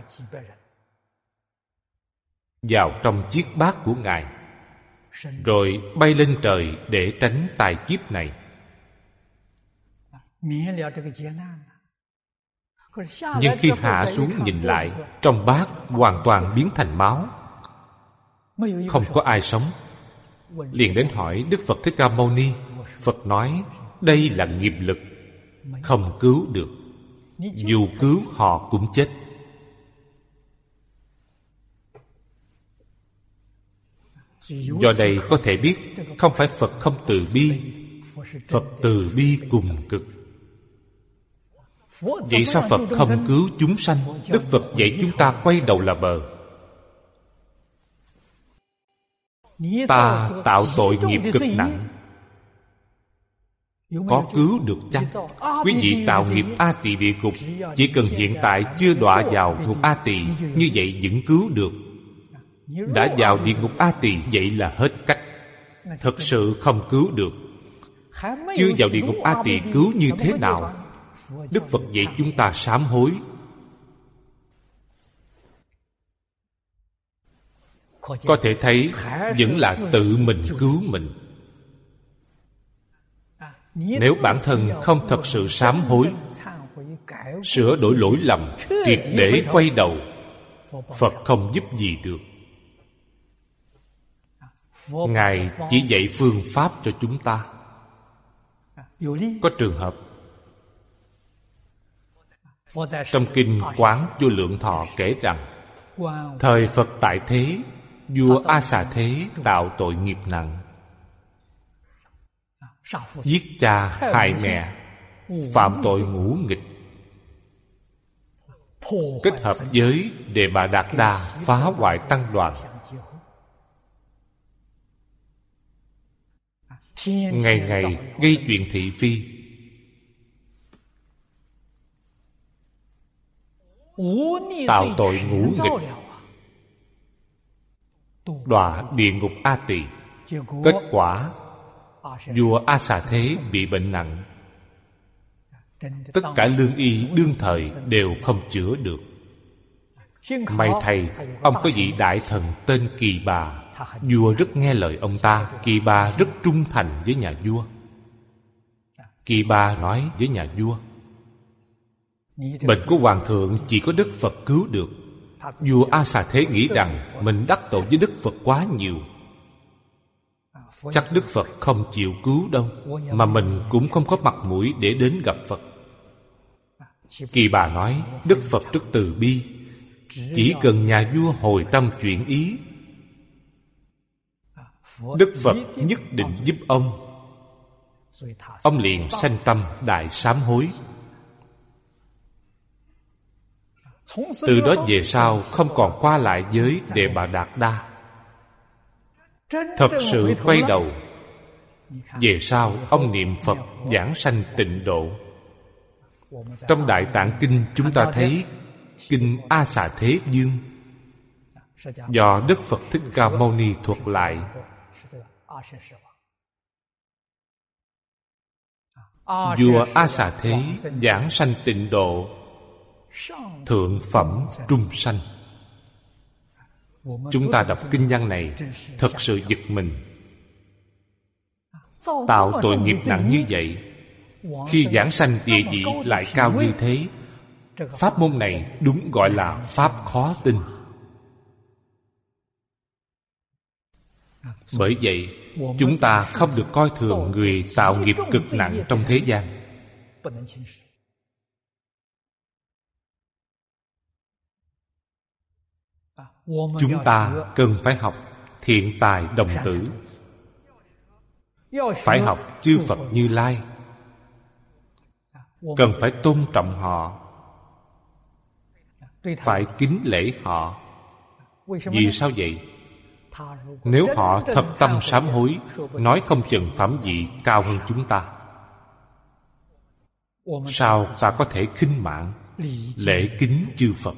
vào trong chiếc bát của Ngài, rồi bay lên trời để tránh tai kiếp này. Nhưng khi hạ xuống nhìn lại, trong bát hoàn toàn biến thành máu, không có ai sống. Liền đến hỏi Đức Phật Thích Ca Mâu Ni. Phật nói, đây là nghiệp lực, không cứu được. Dù cứu họ cũng chết. Do đây có thể biết, không phải Phật không từ bi, Phật từ bi cùng cực. Vậy sao Phật không cứu chúng sanh? Đức Phật dạy chúng ta quay đầu là bờ. Ta tạo tội nghiệp cực nặng, có cứu được chăng? Quý vị tạo nghiệp A Tỳ địa ngục, chỉ cần hiện tại chưa đọa vào ngục A Tỳ, như vậy vẫn cứu được. Đã vào địa ngục A Tỳ, vậy là hết cách. Thật sự không cứu được. Chưa vào địa ngục A Tỳ cứu như thế nào? Đức Phật dạy chúng ta sám hối. Có thể thấy vẫn là tự mình cứu mình. Nếu bản thân không thật sự sám hối, sửa đổi lỗi lầm, triệt để quay đầu, Phật không giúp gì được. Ngài chỉ dạy phương pháp cho chúng ta. Có trường hợp trong kinh Quán Vô Lượng Thọ kể rằng, thời Phật tại thế, Vua A Xà Thế tạo tội nghiệp nặng, giết cha hại mẹ, phạm tội ngũ nghịch, kết hợp với Đề Bà Đạt Đa phá hoại tăng đoàn, ngày ngày gây chuyện thị phi, tạo tội ngũ nghịch, đọa địa ngục A Tỳ. Kết quả vua A Xà Thế bị bệnh nặng, tất cả lương y đương thời đều không chữa được. May thay ông có vị đại thần tên Kỳ Bà, vua rất nghe lời ông ta. Kỳ Bà rất trung thành với nhà vua. Kỳ Bà nói với nhà vua, bệnh của hoàng thượng chỉ có Đức Phật cứu được. Vua A Xà Thế nghĩ rằng mình đắc tội với Đức Phật quá nhiều, chắc Đức Phật không chịu cứu đâu, mà mình cũng không có mặt mũi để đến gặp Phật. Kỳ Bà nói, Đức Phật rất từ bi, chỉ cần nhà vua hồi tâm chuyển ý, Đức Phật nhất định giúp ông. Ông liền sanh tâm đại sám hối. Từ đó về sau không còn qua lại với Đề Bà Đạt Đa. Thật sự quay đầu. Về sau ông niệm Phật giảng sanh tịnh độ. Trong Đại Tạng Kinh chúng ta thấy Kinh A Xà Thế Dương do Đức Phật Thích Ca Mâu Ni thuật lại. Vua A Xà Thế giảng sanh tịnh độ, thượng phẩm trung sanh. Chúng ta đọc kinh văn này thật sự giật mình. Tạo tội nghiệp nặng như vậy, khi giảng sanh địa vị lại cao như thế, pháp môn này đúng gọi là pháp khó tin. Bởi vậy chúng ta không được coi thường người tạo nghiệp cực nặng trong thế gian. Chúng ta cần phải học thiện tài đồng tử, phải học chư Phật Như Lai, cần phải tôn trọng họ, phải kính lễ họ. Vì sao vậy? Nếu họ thật tâm sám hối, nói không chừng phẩm vị cao hơn chúng ta. Sao ta có thể khinh mạng lễ kính chư Phật?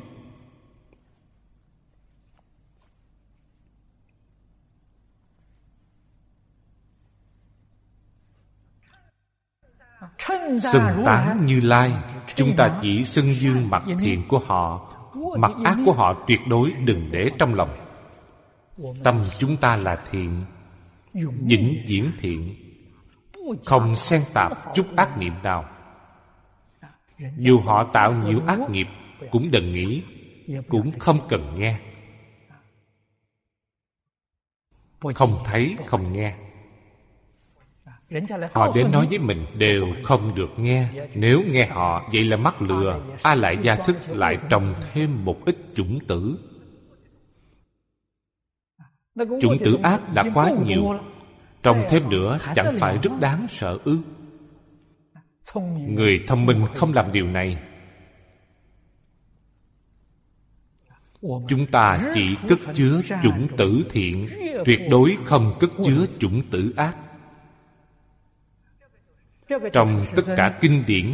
Xưng tán Như Lai, chúng ta chỉ xưng dương mặt thiện của họ, mặt ác của họ tuyệt đối đừng để trong lòng. Tâm chúng ta là thiện, vĩnh viễn thiện, không xen tạp chút ác niệm nào. Dù họ tạo nhiều ác nghiệp cũng đừng nghĩ, cũng không cần nghe. Không thấy, không nghe. Họ đến nói với mình đều không được nghe. Nếu nghe họ, vậy là mắc lừa. A Lại gia thức lại trồng thêm một ít chủng tử. Chủng tử ác đã quá nhiều, trồng thêm nữa chẳng phải rất đáng sợ ư? Người thông minh không làm điều này. Chúng ta chỉ cất chứa chủng tử thiện, tuyệt đối không cất chứa chủng tử ác. Trong tất cả kinh điển,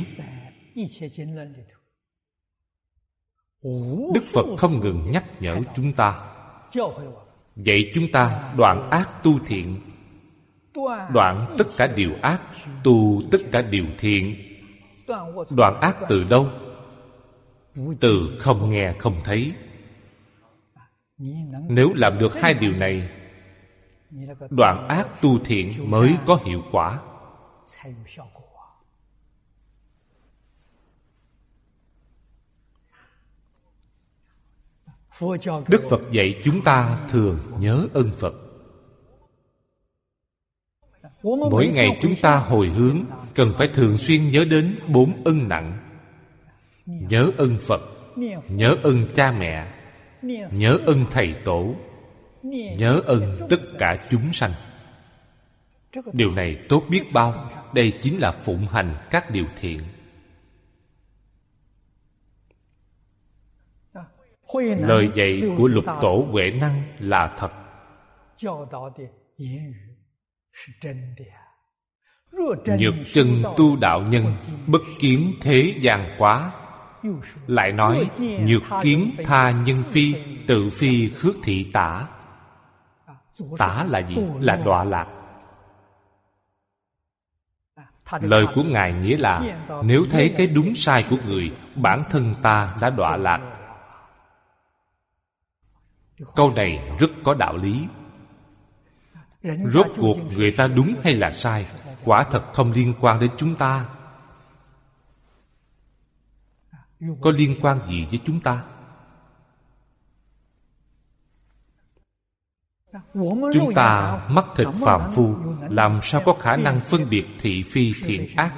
Đức Phật không ngừng nhắc nhở chúng ta, dạy chúng ta đoạn ác tu thiện, đoạn tất cả điều ác, tu tất cả điều thiện. Đoạn ác từ đâu? Từ không nghe không thấy. Nếu làm được hai điều này, đoạn ác tu thiện mới có hiệu quả. Đức Phật dạy chúng ta thường nhớ ơn Phật. Mỗi ngày chúng ta hồi hướng, cần phải thường xuyên nhớ đến bốn ân nặng. Nhớ ơn Phật, nhớ ơn cha mẹ, nhớ ơn thầy tổ, nhớ ơn tất cả chúng sanh. Điều này tốt biết bao. Đây chính là phụng hành các điều thiện. Lời dạy của lục tổ Huệ Năng là thật. Nhược chân tu đạo nhân, bất kiến thế gian quá. Lại nói nhược kiến tha nhân phi, tự phi khước thị tả. Tả là gì? Là đọa lạc. Lời của Ngài nghĩa là nếu thấy cái đúng sai của người, bản thân ta đã đọa lạc. Câu này rất có đạo lý. Rốt cuộc người ta đúng hay là sai, quả thật không liên quan đến chúng ta. Có liên quan gì với chúng ta? Chúng ta mắc thịt phàm phu, làm sao có khả năng phân biệt thị phi thiện ác?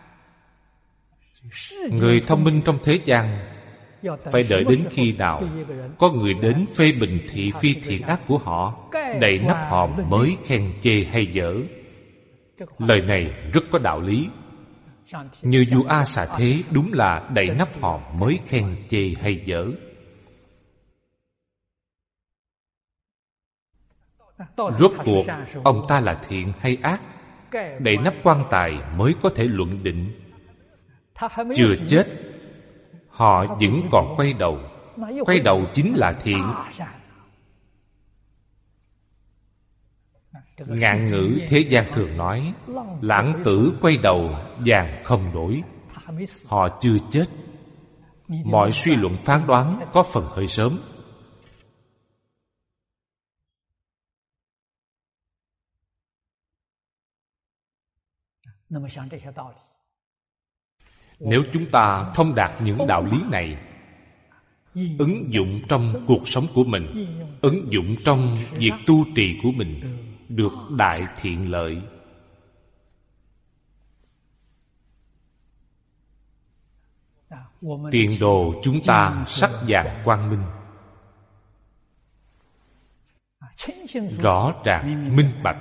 Người thông minh trong thế gian phải đợi đến khi nào có người đến phê bình thị phi thiện ác của họ, đầy nắp họ mới khen chê hay dở. Lời này rất có đạo lý. Như vua A Xà Thế đúng là đầy nắp họ mới khen chê hay dở. Rốt cuộc ông ta là thiện hay ác, đậy nắp quan tài mới có thể luận định. Chưa chết, họ vẫn còn quay đầu. Quay đầu chính là thiện. Ngạn ngữ thế gian thường nói lãng tử quay đầu vàng không đổi. Họ chưa chết, mọi suy luận phán đoán có phần hơi sớm. Nếu chúng ta thông đạt những đạo lý này, ứng dụng trong cuộc sống của mình, ứng dụng trong việc tu trì của mình, được đại thiện lợi. Tiền đồ chúng ta sắc vàng quang minh, rõ ràng minh bạch.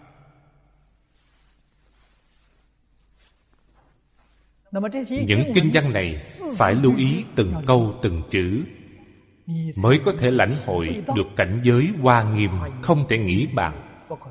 Những kinh văn này phải lưu ý từng câu từng chữ, mới có thể lãnh hội được cảnh giới hoa nghiêm không thể nghĩ bàn.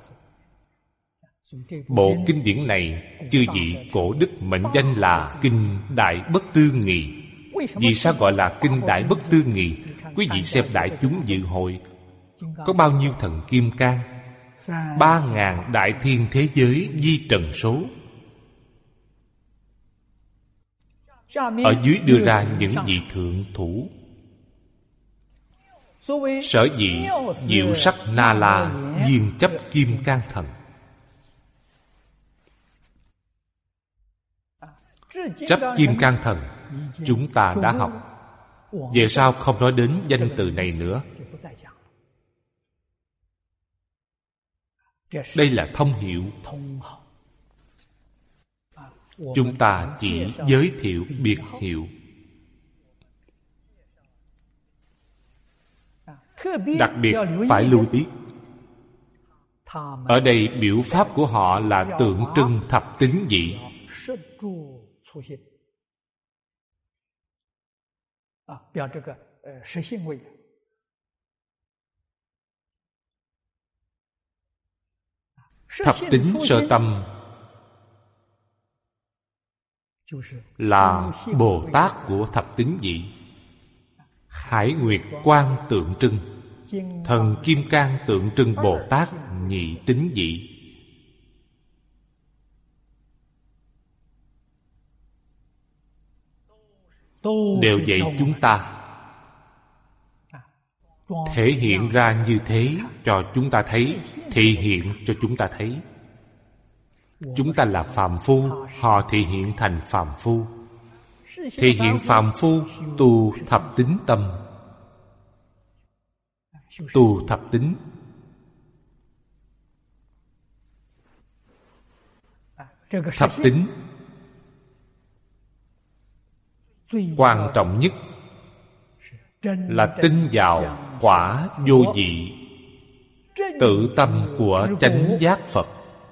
Bộ kinh điển này chư vị cổ đức mệnh danh là Kinh Đại Bất Tư Nghị. Vì sao gọi là Kinh Đại Bất Tư Nghị? Quý vị xem đại chúng dự hội có bao nhiêu thần kim cang, ba ngàn đại thiên thế giới di trần số. Ở dưới đưa ra những vị thượng thủ. Sở dĩ diệu sắc na la viên chấp kim cang thần. Chấp kim cang thần chúng ta đã học, về sau không nói đến danh từ này nữa. Đây là thông hiệu. Chúng ta chỉ giới thiệu biệt hiệu. Đặc biệt phải lưu ý, ở đây biểu pháp của họ là tượng trưng thập tín vị. Thập tín sơ tâm là Bồ Tát của thập tín vị. Hải Nguyệt Quang tượng trưng, thần Kim Cang tượng trưng Bồ Tát nhị tín vị. Đều dạy chúng ta, thể hiện ra như thế cho chúng ta thấy, thị hiện cho chúng ta thấy. Chúng ta là phàm phu, họ thị hiện thành phàm phu. Thị hiện phàm phu tu thập tín tâm. Tu thập tín, thập tín quan trọng nhất là tin vào quả vô dị, tự tâm của chánh giác Phật.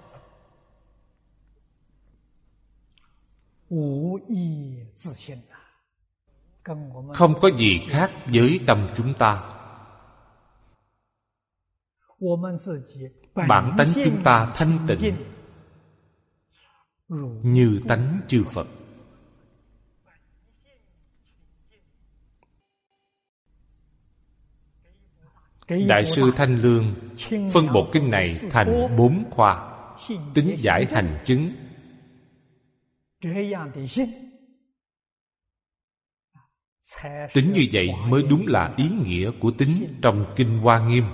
Không có gì khác với tâm chúng ta. Bản tánh chúng ta thanh tịnh như tánh chư Phật. Đại sư Thanh Lương phân bộ kinh này thành bốn khoa: tín giải hành chứng. Tính như vậy mới đúng là ý nghĩa của tín trong Kinh Hoa Nghiêm.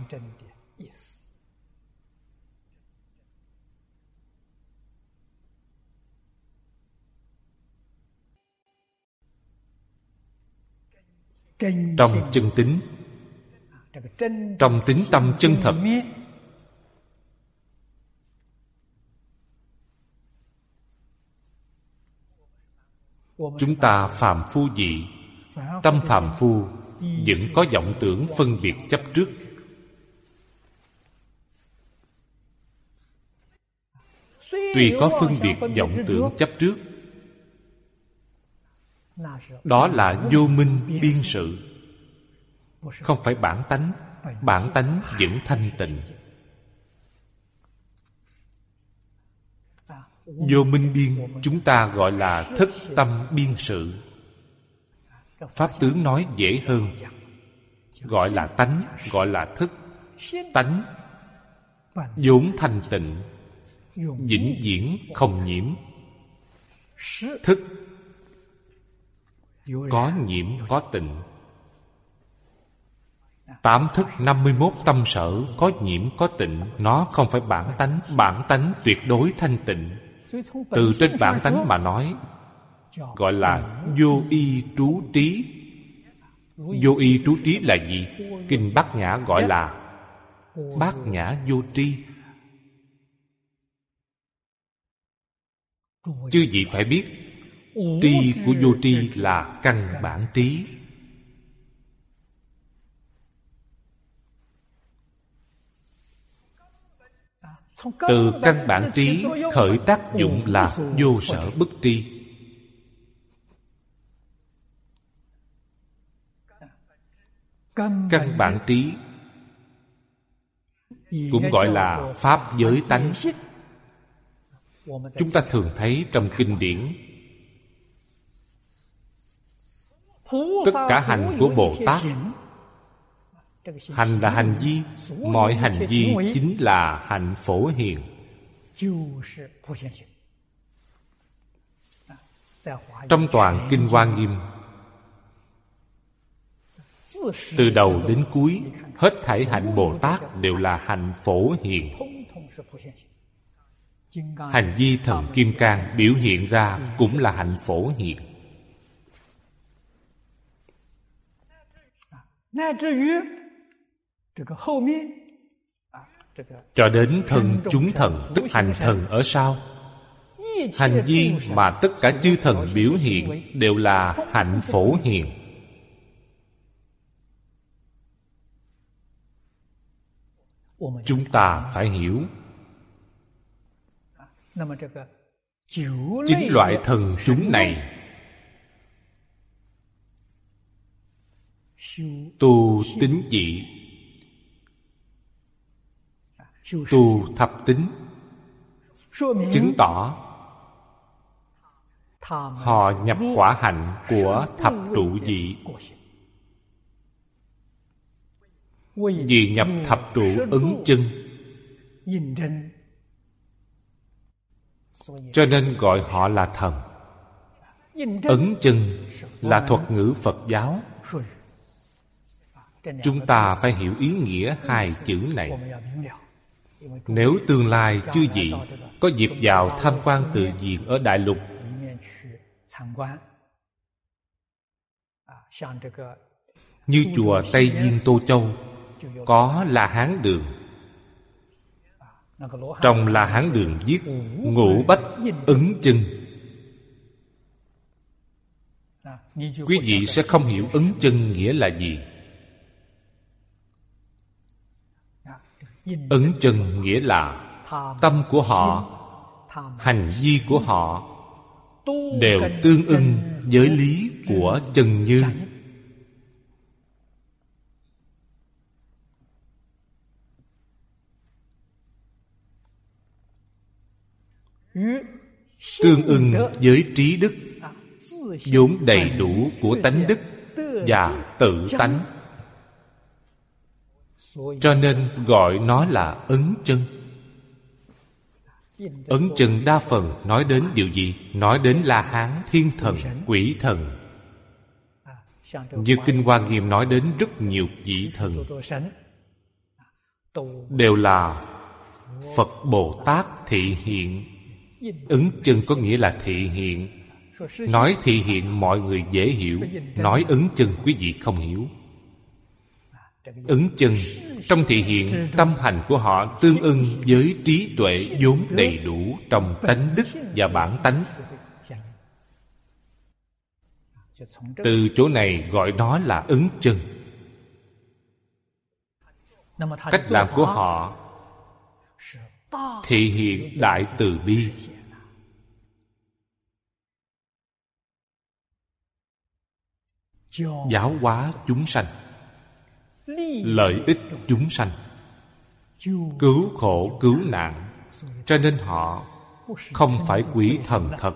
Trong chân tín, trong tín tâm chân thật, chúng ta phàm phu vị, tâm phàm phu vẫn có vọng tưởng phân biệt chấp trước. Tuy có phân biệt vọng tưởng chấp trước, đó là vô minh biên sự, không phải bản tánh. Bản tánh vẫn thanh tịnh. Vô minh biên chúng ta gọi là thức tâm biên sự. Pháp tướng nói dễ hơn, gọi là tánh, gọi là thức. Tánh vốn thanh tịnh, vĩnh viễn không nhiễm. Thức có nhiễm có tịnh. Tám thức năm mươi mốt tâm sở có nhiễm có tịnh. Nó không phải bản tánh. Bản tánh tuyệt đối thanh tịnh. Từ trên bản tánh mà nói, gọi là vô y trú trí. Vô y trú trí là gì? Kinh Bát Nhã gọi là Bát Nhã vô tri. Chư vị phải biết, tri của vô tri là căn bản trí. Từ căn bản trí khởi tác dụng là vô sở bất tri. Căn bản trí cũng gọi là pháp giới tánh. Chúng ta thường thấy trong kinh điển, tất cả hành của Bồ Tát, hành là hành vi, mọi hành vi chính là hạnh phổ hiền. Trong toàn Kinh Hoa Nghiêm, từ đầu đến cuối, hết thảy hạnh Bồ Tát đều là hạnh phổ hiền. Hành vi thần Kim Cang biểu hiện ra cũng là hạnh phổ hiền. Cho đến thần chúng thần, tức hành thần ở sau. Hành vi mà tất cả chư thần biểu hiện đều là hạnh phổ hiền. Chúng ta phải hiểu, chính loại thần chúng này tu tín dị, tu thập tín, chứng tỏ họ nhập quả hạnh của thập trụ dị. Vì nhập thập trụ ứng chân, cho nên gọi họ là thần. Ấn chân là thuật ngữ Phật giáo. Chúng ta phải hiểu ý nghĩa hai chữ này. Nếu tương lai chư vị có dịp vào tham quan tự viện ở Đại Lục, như chùa Tây Viên Tô Châu có La Hán Đường. Trong La Hán Đường viết ngũ bách ứng chân. Quý vị sẽ không hiểu ứng chân nghĩa là gì. Ấn chân nghĩa là tâm của họ, hành vi của họ đều tương ưng với lý của chân như. Tương ưng với trí đức vốn đầy đủ của tánh đức và tự tánh, cho nên gọi nó là ấn chân. Ấn chân đa phần nói đến điều gì? Nói đến La Hán, thiên thần, quỷ thần. Như Kinh Hoa Nghiêm nói đến rất nhiều vị thần, đều là Phật Bồ Tát thị hiện. Ứng chân có nghĩa là thị hiện. Nói thị hiện mọi người dễ hiểu, nói ứng chân quý vị không hiểu. Ứng chân trong thị hiện, tâm hành của họ tương ưng với trí tuệ vốn đầy đủ trong tánh đức và bản tánh. Từ chỗ này gọi nó là ứng chân. Cách làm của họ thị hiện đại từ bi, giáo hóa chúng sanh, lợi ích chúng sanh, cứu khổ cứu nạn. Cho nên họ không phải quỷ thần thật.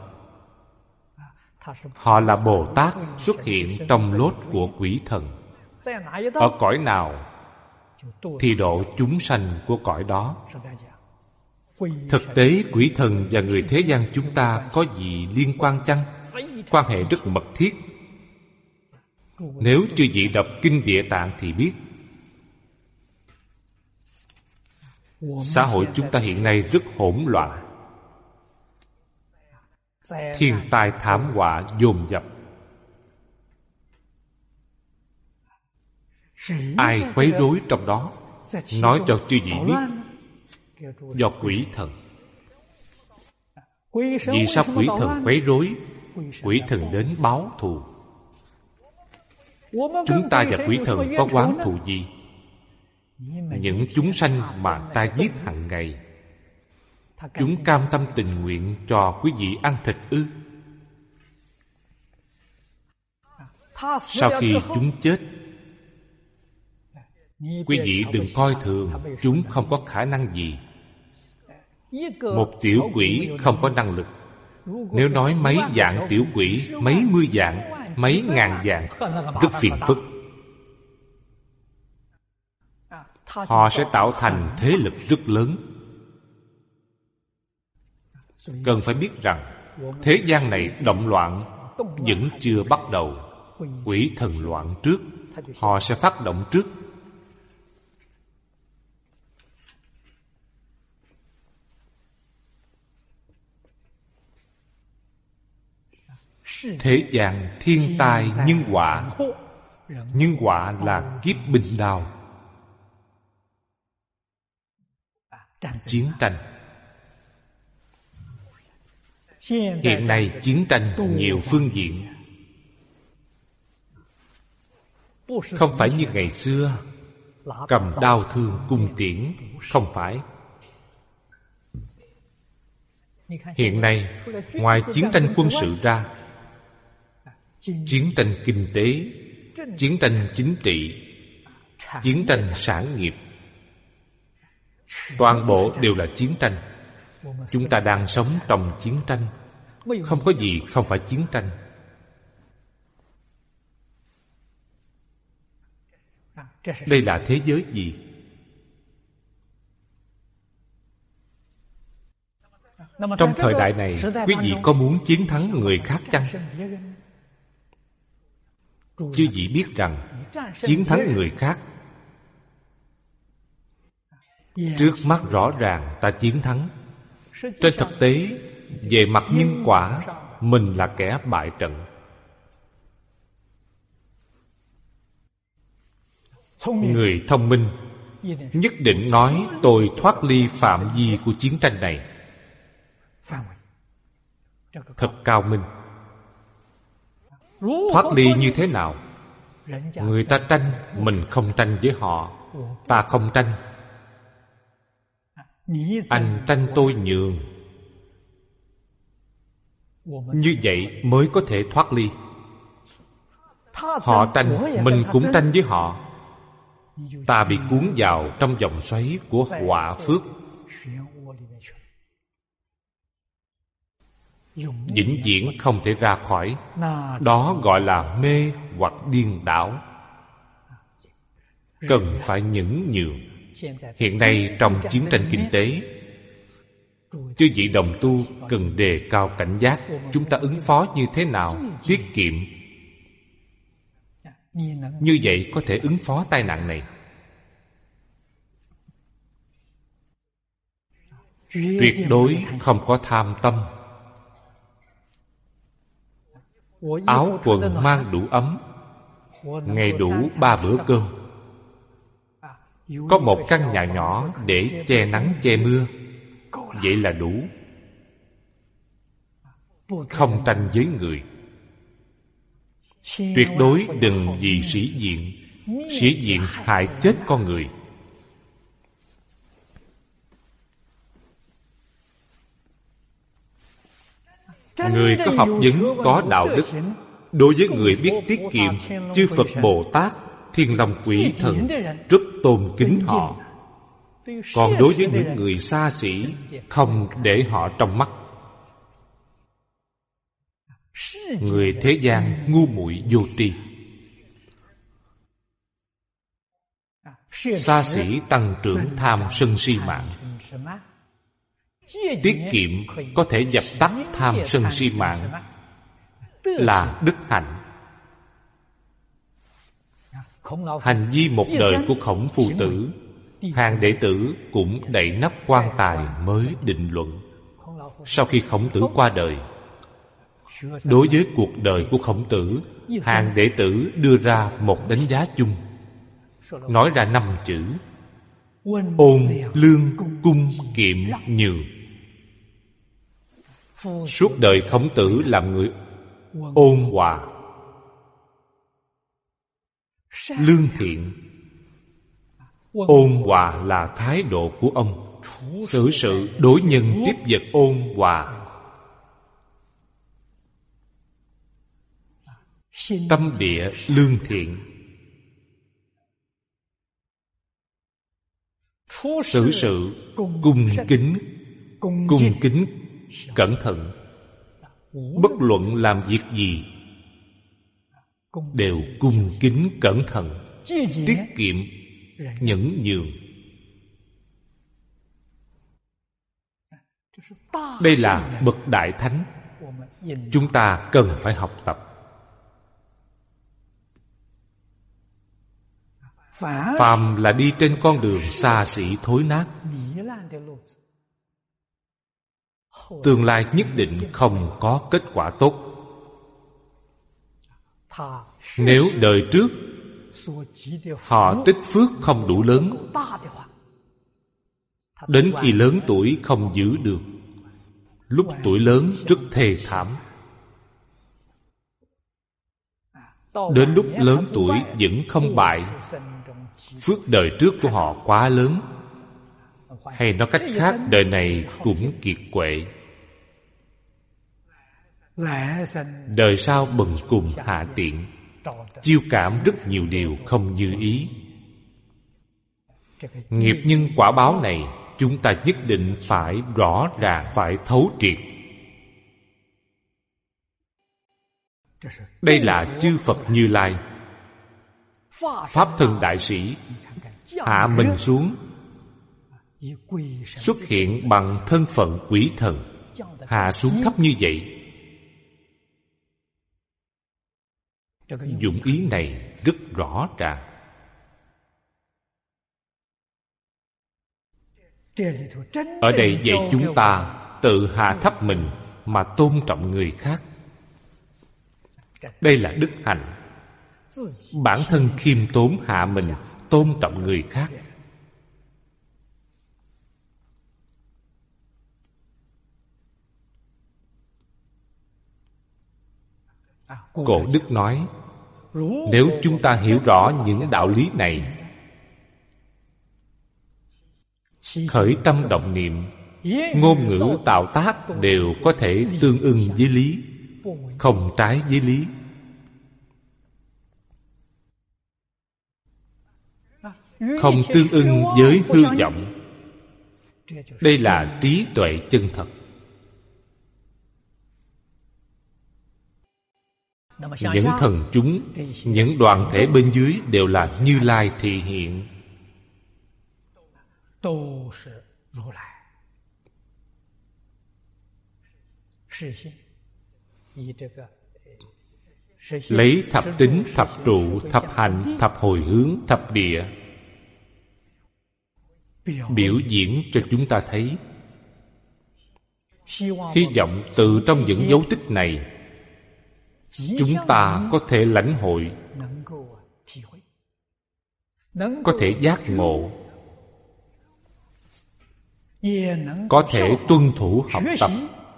Họ là Bồ Tát xuất hiện trong lốt của quỷ thần. Ở cõi nào thì độ chúng sanh của cõi đó. Thực tế quỷ thần và người thế gian chúng ta có gì liên quan chăng? Quan hệ rất mật thiết. Nếu chư vị đọc Kinh Địa Tạng thì biết, xã hội chúng ta hiện nay rất hỗn loạn, thiên tai thảm họa dồn dập. Ai quấy rối trong đó? Nói cho chư vị biết, do quỷ thần. Vì sao quỷ thần quấy rối? Quỷ thần đến báo thù. Chúng ta và quỷ thần có oán thù gì? Những chúng sanh mà ta giết hàng ngày, chúng cam tâm tình nguyện cho quý vị ăn thịt ư? Sau khi chúng chết, quý vị đừng coi thường, chúng không có khả năng gì. Một tiểu quỷ không có năng lực. Nếu nói mấy vạn tiểu quỷ, mấy mươi vạn, mấy ngàn vạn, rất phiền phức. Họ sẽ tạo thành thế lực rất lớn. Cần phải biết rằng thế gian này động loạn vẫn chưa bắt đầu. Quỷ thần loạn trước, họ sẽ phát động trước. Thế gian thiên tai nhân họa. Nhân họa là kiếp binh đao, chiến tranh. Hiện nay chiến tranh nhiều phương diện, không phải như ngày xưa cầm đao thương cung tiễn. Không phải. Hiện nay ngoài chiến tranh quân sự ra, chiến tranh kinh tế, chiến tranh chính trị, chiến tranh sản nghiệp, toàn bộ đều là chiến tranh. Chúng ta đang sống trong chiến tranh. Không có gì không phải chiến tranh. Đây là thế giới gì? Trong thời đại này, quý vị có muốn chiến thắng người khác chăng? Chứ vị biết rằng chiến thắng người khác, trước mắt rõ ràng ta chiến thắng. Trên thực tế, về mặt nhân quả, mình là kẻ bại trận. Người thông minh nhất định nói tôi thoát ly phạm vi của chiến tranh này. Thật cao minh. Thoát ly như thế nào? Người ta tranh, mình không tranh với họ. Ta không tranh. anh tranh tôi nhường. Như vậy mới có thể thoát ly. Họ tranh, mình cũng tranh với họ. Ta bị cuốn vào trong vòng xoáy của họa phước, vĩnh viễn không thể ra khỏi. Đó gọi là mê hoặc điên đảo. Cần phải nhẫn nhường. Hiện nay trong chiến tranh kinh tế, chư vị đồng tu cần đề cao cảnh giác. Chúng ta ứng phó như thế nào? Tiết kiệm. Như vậy có thể ứng phó tai nạn này. Tuyệt đối không có tham tâm. Áo quần mang đủ ấm, ngày đủ ba bữa cơm, có một căn nhà nhỏ để che nắng che mưa, vậy là đủ. Không tranh với người. Tuyệt đối đừng vì sĩ diện. Sĩ diện hại chết con người. Người có học vấn, có đạo đức, đối với người biết tiết kiệm, chư Phật Bồ Tát, Thiên Long Quỷ Thần rất tôn kính họ. Còn đối với những người xa xỉ, không để họ trong mắt. Người thế gian ngu muội vô tri. Xa xỉ tăng trưởng tham sân si mạng. Tiết kiệm có thể dập tắt tham sân si mạng, là đức hạnh. Hành vi một đời của Khổng Phu Tử, hàng đệ tử cũng đậy nắp quan tài mới định luận. Sau khi Khổng Tử qua đời, đối với cuộc đời của Khổng Tử, hàng đệ tử đưa ra một đánh giá chung, nói ra năm chữ: ôn, lương, cung, kiệm, nhường. Suốt đời Khổng Tử làm người ôn hòa, lương thiện. Ôn hòa là thái độ của ông. Xử sự đối nhân tiếp vật ôn hòa. Tâm địa lương thiện. Xử sự cung kính. Cung kính cẩn thận. Bất luận làm việc gì đều cung kính cẩn thận. Tiết kiệm, nhẫn nhường. Đây là bậc đại thánh, chúng ta cần phải học tập. Phàm là đi trên con đường xa xỉ thối nát, tương lai nhất định không có kết quả tốt. Nếu đời trước họ tích phước không đủ lớn, đến khi lớn tuổi không giữ được, lúc tuổi lớn rất thê thảm. Đến lúc lớn tuổi vẫn không bại, phước đời trước của họ quá lớn. Hay nói cách khác, đời này cũng kiệt quệ. Đời sau bần cùng hạ tiện, chiêu cảm rất nhiều điều không như ý. Nghiệp nhân quả báo này chúng ta nhất định phải rõ ràng, phải thấu triệt. Đây là chư Phật Như Lai, Pháp Thân Đại Sĩ hạ mình xuống, xuất hiện bằng thân phận quỷ thần, hạ xuống thấp như vậy. Dụng ý này rất rõ ràng. Ở đây dạy chúng ta tự hạ thấp mình mà tôn trọng người khác. Đây là đức hạnh. Bản thân khiêm tốn hạ mình, tôn trọng người khác. Cổ Đức nói, nếu chúng ta hiểu rõ những đạo lý này, khởi tâm động niệm, ngôn ngữ tạo tác đều có thể tương ưng với lý, không trái với lý. Không tương ưng với hư vọng. Đây là trí tuệ chân thật. Những thần chúng, những đoàn thể bên dưới đều là Như Lai thị hiện. Lấy thập tính, thập trụ, thập hành, thập hồi hướng, thập địa biểu diễn cho chúng ta thấy. Hy vọng từ trong những dấu tích này chúng ta có thể lãnh hội, có thể giác ngộ, có thể tuân thủ học tập,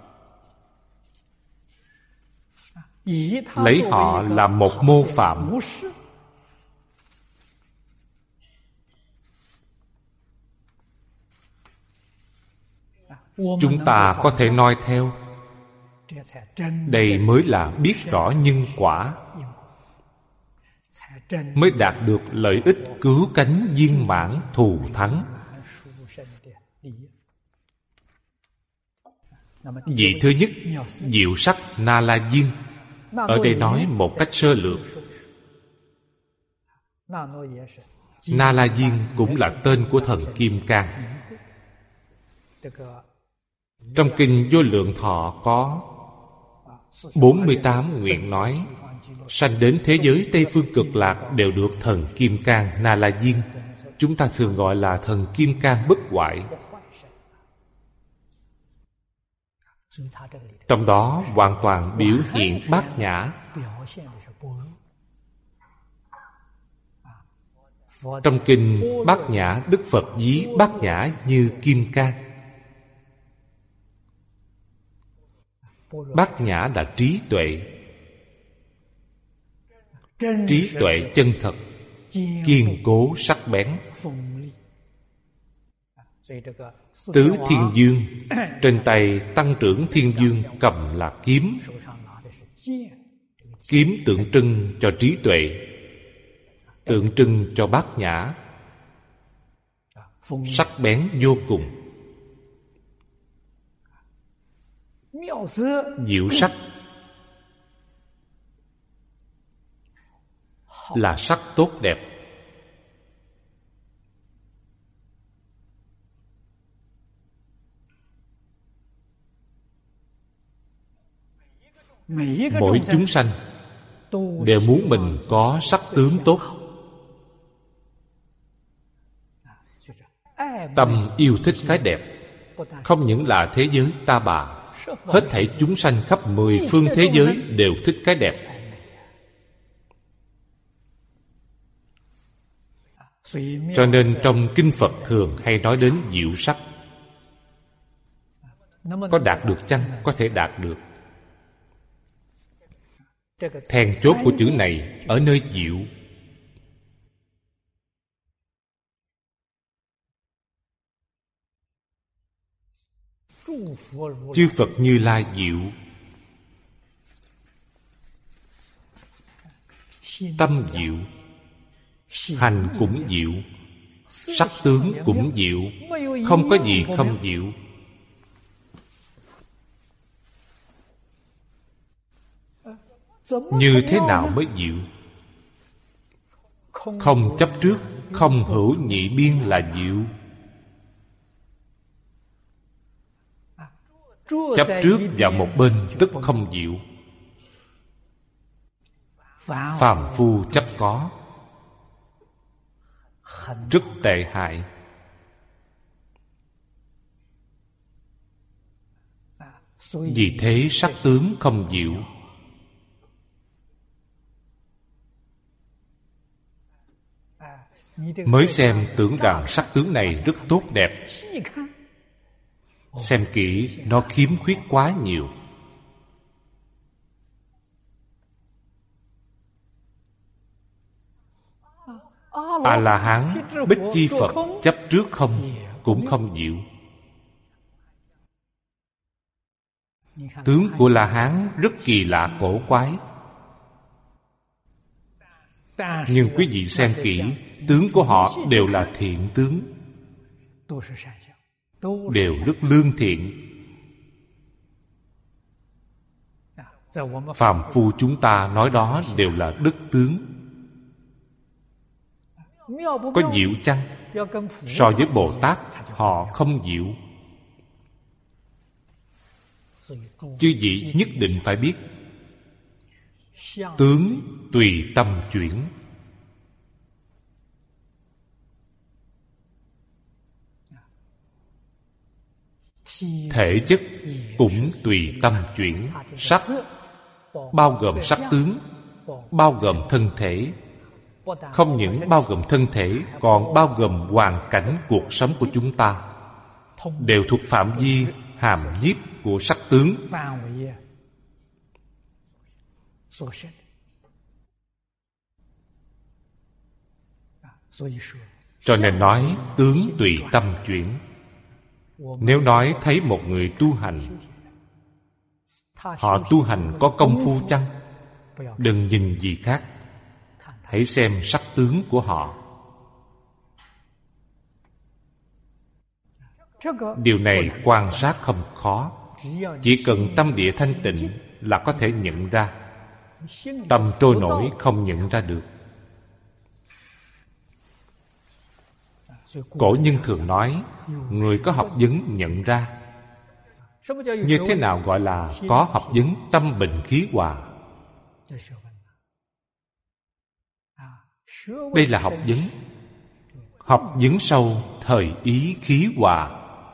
lấy họ làm một mô phạm. Chúng ta có thể noi theo. Đây mới là biết rõ nhân quả, mới đạt được lợi ích cứu cánh viên mãn thù thắng. Vị thứ nhất, diệu sắc Na La Diên. Ở đây nói một cách sơ lược. Na La Diên cũng là tên của thần Kim Cang. Trong kinh Vô Lượng Thọ có bốn mươi tám nguyện nói, sanh đến thế giới Tây Phương Cực Lạc đều được thần Kim Cang Na La Diên. Chúng ta thường gọi là thần Kim Cang bất hoại. Trong đó hoàn toàn biểu hiện bát nhã. Trong kinh Bát Nhã, Đức Phật ví bát nhã như kim cang. Bát nhã là trí tuệ. Trí tuệ chân thật, kiên cố sắc bén. Tứ Thiên Dương, trên tay Tăng trưởng Thiên Dương cầm là kiếm. Kiếm tượng trưng cho trí tuệ, tượng trưng cho bát nhã, sắc bén vô cùng. Diệu sắc là sắc tốt đẹp. Mỗi chúng sanh đều muốn mình có sắc tướng tốt. Tâm yêu thích cái đẹp, không những là thế giới ta bà, hết thảy chúng sanh khắp mười phương thế giới đều thích cái đẹp. Cho nên trong kinh Phật thường hay nói đến diệu sắc. Có đạt được chăng? Có thể đạt được. Then chốt của chữ này ở nơi diệu. Chư Phật Như Lai diệu, tâm diệu, hành cũng diệu, sắc tướng cũng diệu, không có gì không diệu. Như thế nào mới diệu? Không chấp trước, không hữu nhị biên là diệu. Chấp trước vào một bên tức không diệu. Phàm phu chấp có, rất tệ hại. Vì thế sắc tướng không diệu. Mới xem tưởng rằng sắc tướng này rất tốt đẹp. Xem kỹ nó khiếm khuyết quá nhiều. A-la-hán Bích Chi Phật chấp trước không? cũng không diệu. Tướng của La Hán rất kỳ lạ cổ quái. Nhưng quý vị xem kỹ, tướng của họ đều là thiện tướng, đều rất lương thiện. Phàm phu chúng ta nói đó đều là đức tướng. Có diệu chăng? So với Bồ Tát, họ không diệu. Chư vị nhất định phải biết, tướng tùy tâm chuyển. Thể chất cũng tùy tâm chuyển. Sắc bao gồm sắc tướng, bao gồm thân thể. Không những bao gồm thân thể, còn bao gồm hoàn cảnh cuộc sống của chúng ta, đều thuộc phạm vi hàm nhiếp của sắc tướng. Cho nên nói tướng tùy tâm chuyển. Nếu nói thấy một người tu hành, họ tu hành có công phu chăng? Đừng nhìn gì khác, hãy xem sắc tướng của họ. Điều này quan sát không khó. Chỉ cần tâm địa thanh tịnh là có thể nhận ra. Tâm trôi nổi không nhận ra được. Cổ nhân thường nói, người có học vấn nhận ra. Như thế nào gọi là có học vấn tâm bình khí hòa? Đây là học vấn. Học vấn sâu, thời ý khí hòa.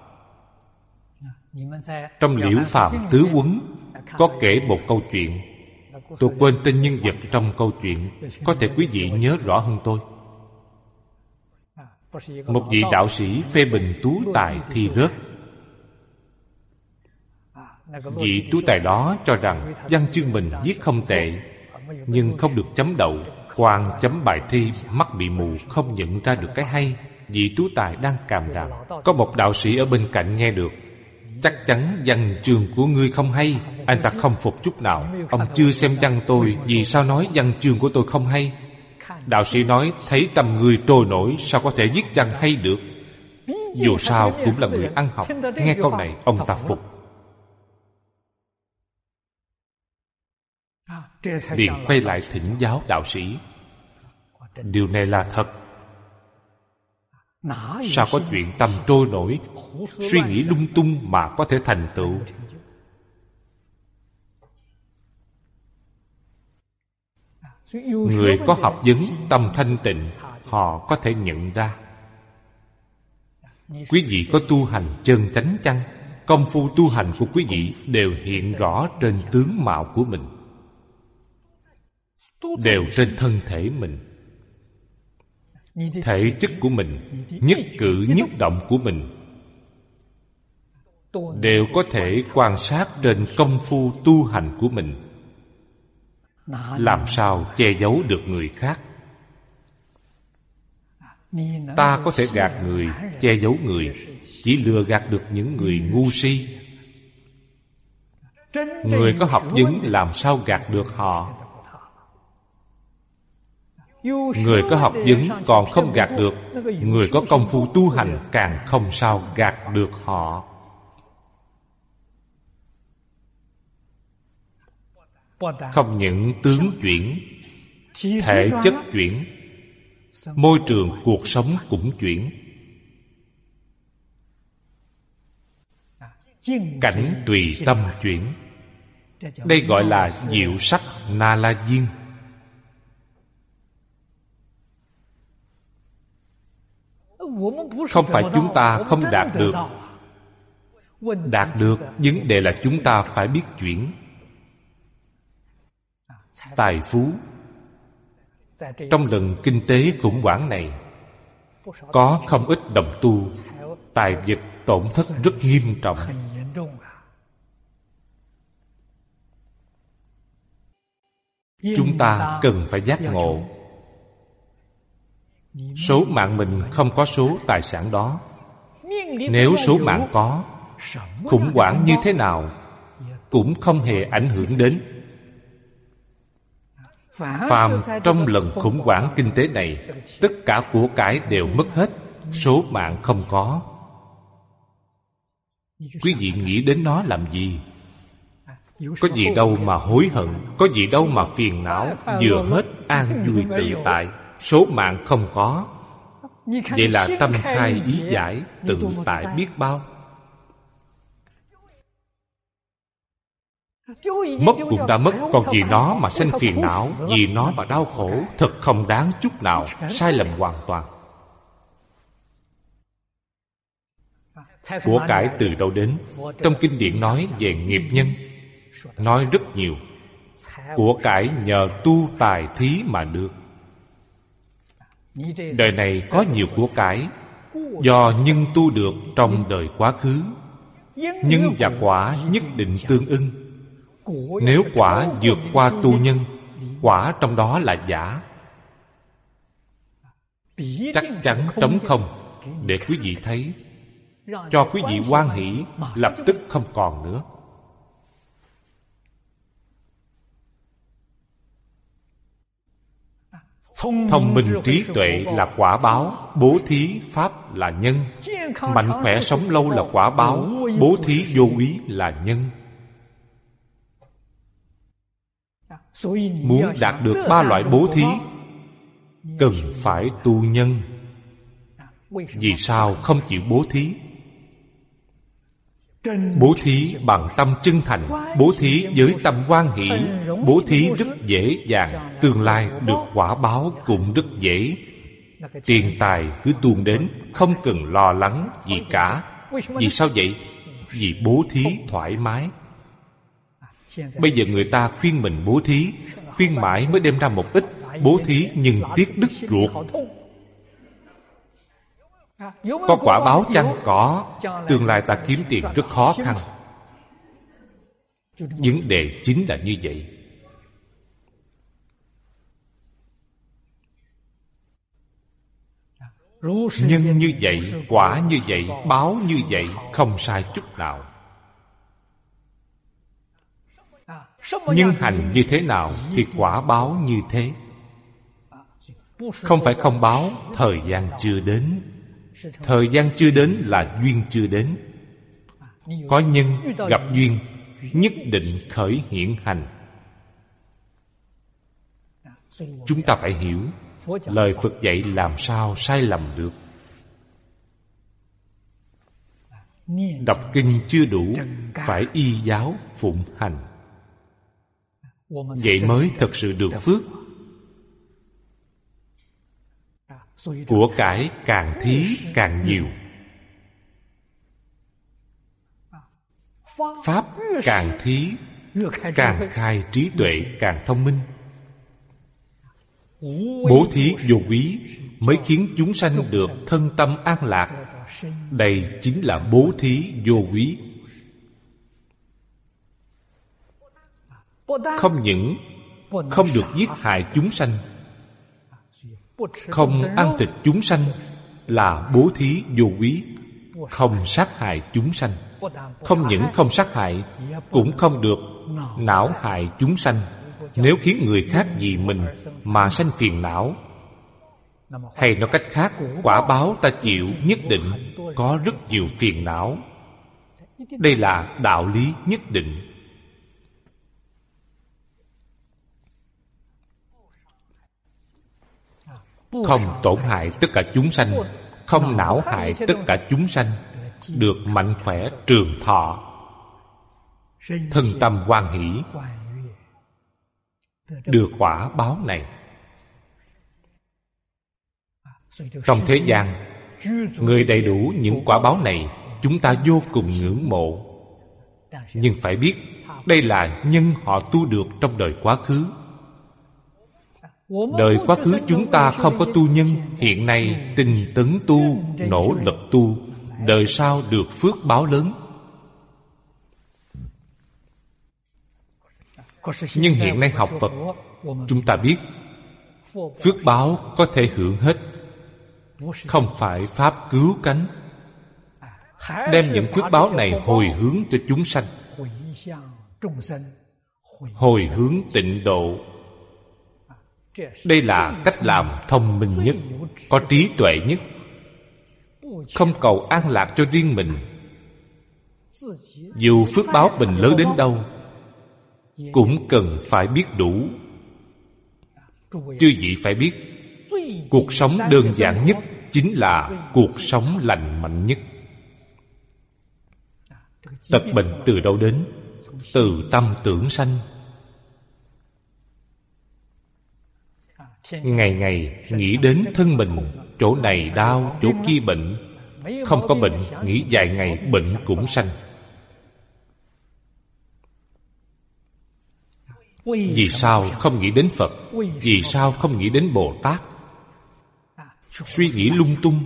Trong Liễu Phàm Tứ Huấn có kể một câu chuyện. Tôi quên tên nhân vật trong câu chuyện, có thể quý vị nhớ rõ hơn tôi. Một vị đạo sĩ phê bình tú tài thi rớt. Vị tú tài đó cho rằng văn chương mình viết không tệ, nhưng không được chấm đậu. Quan chấm bài thi mắt bị mù, không nhận ra được cái hay. Vị tú tài đang càm ràm. Có một đạo sĩ ở bên cạnh nghe được. Chắc chắn văn chương của ngươi không hay. Anh ta không phục chút nào. Ông chưa xem văn tôi, vì sao nói văn chương của tôi không hay? Đạo sĩ nói, thấy tâm ngươi trôi nổi, sao có thể viết văn hay được? Dù sao cũng là người ăn học. Nghe câu này ông ta phục, liền quay lại thỉnh giáo đạo sĩ. Điều này là thật. Sao có chuyện tâm trôi nổi, suy nghĩ lung tung mà có thể thành tựu? Người có học vấn tâm thanh tịnh, họ có thể nhận ra. Quý vị có tu hành chân chánh chăng? Công phu tu hành của quý vị đều hiện rõ trên tướng mạo của mình, đều trên thân thể mình. Thể chất của mình, nhất cử nhất động của mình đều có thể quan sát trên công phu tu hành của mình. Làm sao che giấu được người khác? Ta có thể gạt người, che giấu người, chỉ lừa gạt được những người ngu si. Người có học vấn làm sao gạt được họ? Người có học vấn còn không gạt được, người có công phu tu hành càng không sao gạt được họ. Không những tướng chuyển, thể chất chuyển, môi trường cuộc sống cũng chuyển. Cảnh tùy tâm chuyển. Đây gọi là diệu sắc na la diên. Không phải chúng ta không đạt được. Đạt được, vấn đề là chúng ta phải biết chuyển. Tài phú. Trong lần kinh tế khủng hoảng này, có không ít đồng tu tài vật tổn thất rất nghiêm trọng. Chúng ta cần phải giác ngộ. Số mạng mình không có số tài sản đó, Nếu số mạng có, khủng hoảng như thế nào cũng không hề ảnh hưởng đến. Phàm trong lần khủng hoảng kinh tế này, tất cả của cải đều mất hết, số mạng không có. Quý vị nghĩ đến nó làm gì? Có gì đâu mà hối hận, có gì đâu mà phiền não, vừa hết an vui tự tại. Số mạng không có, vậy là tâm khai ý giải, tự tại biết bao. Mất cũng đã mất, còn vì nó mà sanh phiền não, vì nó mà đau khổ, thật không đáng chút nào, sai lầm hoàn toàn. Của cải từ đâu đến? Trong kinh điển nói về nghiệp nhân, nói rất nhiều. Của cải nhờ tu tài thí mà được. Đời này có nhiều của cải, do nhân tu được trong đời quá khứ. Nhân và quả nhất định tương ưng. Nếu quả vượt qua tu nhân, quả trong đó là giả, chắc chắn trống không, để quý vị thấy, cho quý vị hoan hỷ, lập tức không còn nữa. Thông minh trí tuệ là quả báo, bố thí pháp là nhân. Mạnh khỏe sống lâu là quả báo, bố thí vô úy là nhân. Muốn đạt được ba loại bố thí, cần phải tu nhân. Vì sao không chịu bố thí? Bố thí bằng tâm chân thành, bố thí với tâm hoan hỷ, bố thí rất dễ dàng, tương lai được quả báo cũng rất dễ. Tiền tài cứ tuôn đến, không cần lo lắng gì cả. Vì sao vậy? Vì bố thí thoải mái. Bây giờ người ta khuyên mình bố thí, khuyên mãi mới đem ra một ít, bố thí nhưng tiếc đứt ruột. Có quả báo chăng? Có. Tương lai ta kiếm tiền rất khó khăn. Vấn đề chính là như vậy. Nhân như vậy, quả như vậy, báo như vậy, không sai chút nào. Nhân hành như thế nào thì quả báo như thế. Không phải không báo, thời gian chưa đến. Thời gian chưa đến là duyên chưa đến. Có nhân gặp duyên, nhất định khởi hiện hành. Chúng ta phải hiểu, lời Phật dạy làm sao sai lầm được. Đọc kinh chưa đủ, phải y giáo phụng hành, vậy mới thật sự được phước. Của cải càng thí càng nhiều, pháp càng thí càng khai trí tuệ, càng thông minh. Bố thí vô úy mới khiến chúng sanh được thân tâm an lạc. Đây chính là bố thí vô úy. Không những không được giết hại chúng sanh, không ăn thịt chúng sanh là bố thí vô úy. Không sát hại chúng sanh, không những không sát hại, cũng không được não hại chúng sanh. Nếu khiến người khác vì mình mà sanh phiền não, hay nói cách khác, quả báo ta chịu nhất định có rất nhiều phiền não. Đây là đạo lý nhất định. Không tổn hại tất cả chúng sanh, không não hại tất cả chúng sanh, được mạnh khỏe trường thọ, thân tâm hoan hỷ, được quả báo này. Trong thế gian, người đầy đủ những quả báo này, chúng ta vô cùng ngưỡng mộ. Nhưng phải biết, đây là nhân họ tu được trong đời quá khứ. Đời quá khứ chúng ta không có tu nhân, hiện nay tinh tấn tu, nỗ lực tu, đời sau được phước báo lớn. Nhưng hiện nay học Phật, chúng ta biết phước báo có thể hưởng hết, không phải pháp cứu cánh. đem những phước báo này hồi hướng cho chúng sanh, hồi hướng tịnh độ. Đây là cách làm thông minh nhất, có trí tuệ nhất. Không cầu an lạc cho riêng mình, dù phước báo mình lớn đến đâu cũng cần phải biết đủ. Chư vị phải biết, cuộc sống đơn giản nhất chính là cuộc sống lành mạnh nhất. Tật bệnh từ đâu đến? Từ tâm tưởng sanh. Ngày ngày nghĩ đến thân mình, chỗ này đau, chỗ kia bệnh. Không có bệnh, nghĩ vài ngày bệnh cũng sanh. Vì sao không nghĩ đến Phật? Vì sao không nghĩ đến Bồ Tát? Suy nghĩ lung tung.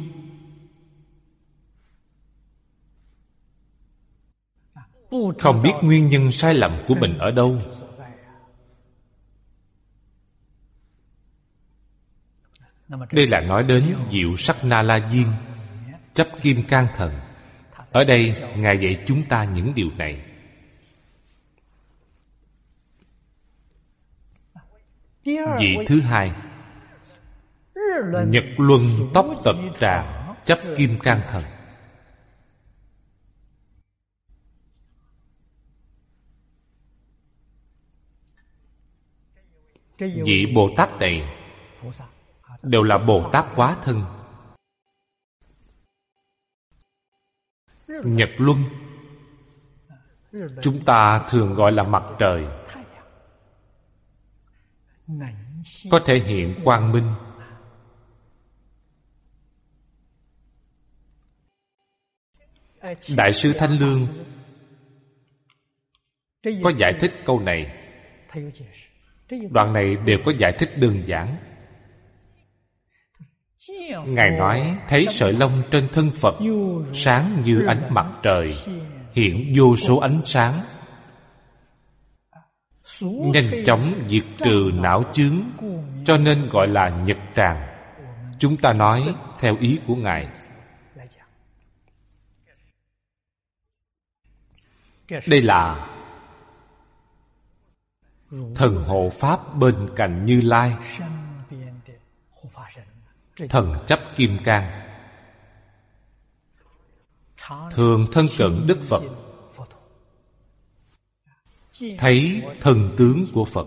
Không biết nguyên nhân sai lầm của mình ở đâu. Đây là nói đến Diệu Sắc Na La Diên, chấp Kim Cang Thần. Ở đây Ngài dạy chúng ta những điều này. Vị thứ hai, Nhật Luân Tóc Tật Tràng, chấp Kim Cang Thần. Vị Bồ Tát này đều là Bồ Tát hóa thân. Nhật Luân chúng ta thường gọi là mặt trời, có thể hiện quang minh. Đại sư Thanh Lương có giải thích câu này. Đoạn này đều có giải thích đơn giản. Ngài nói thấy sợi lông trên thân Phật sáng như ánh mặt trời, hiện vô số ánh sáng, nhanh chóng diệt trừ não chướng, cho nên gọi là nhật tràng. Chúng ta nói theo ý của Ngài. Đây là thần hộ pháp bên cạnh Như Lai, thần chấp Kim Cang, thường thân cận Đức Phật, thấy thân tướng của Phật.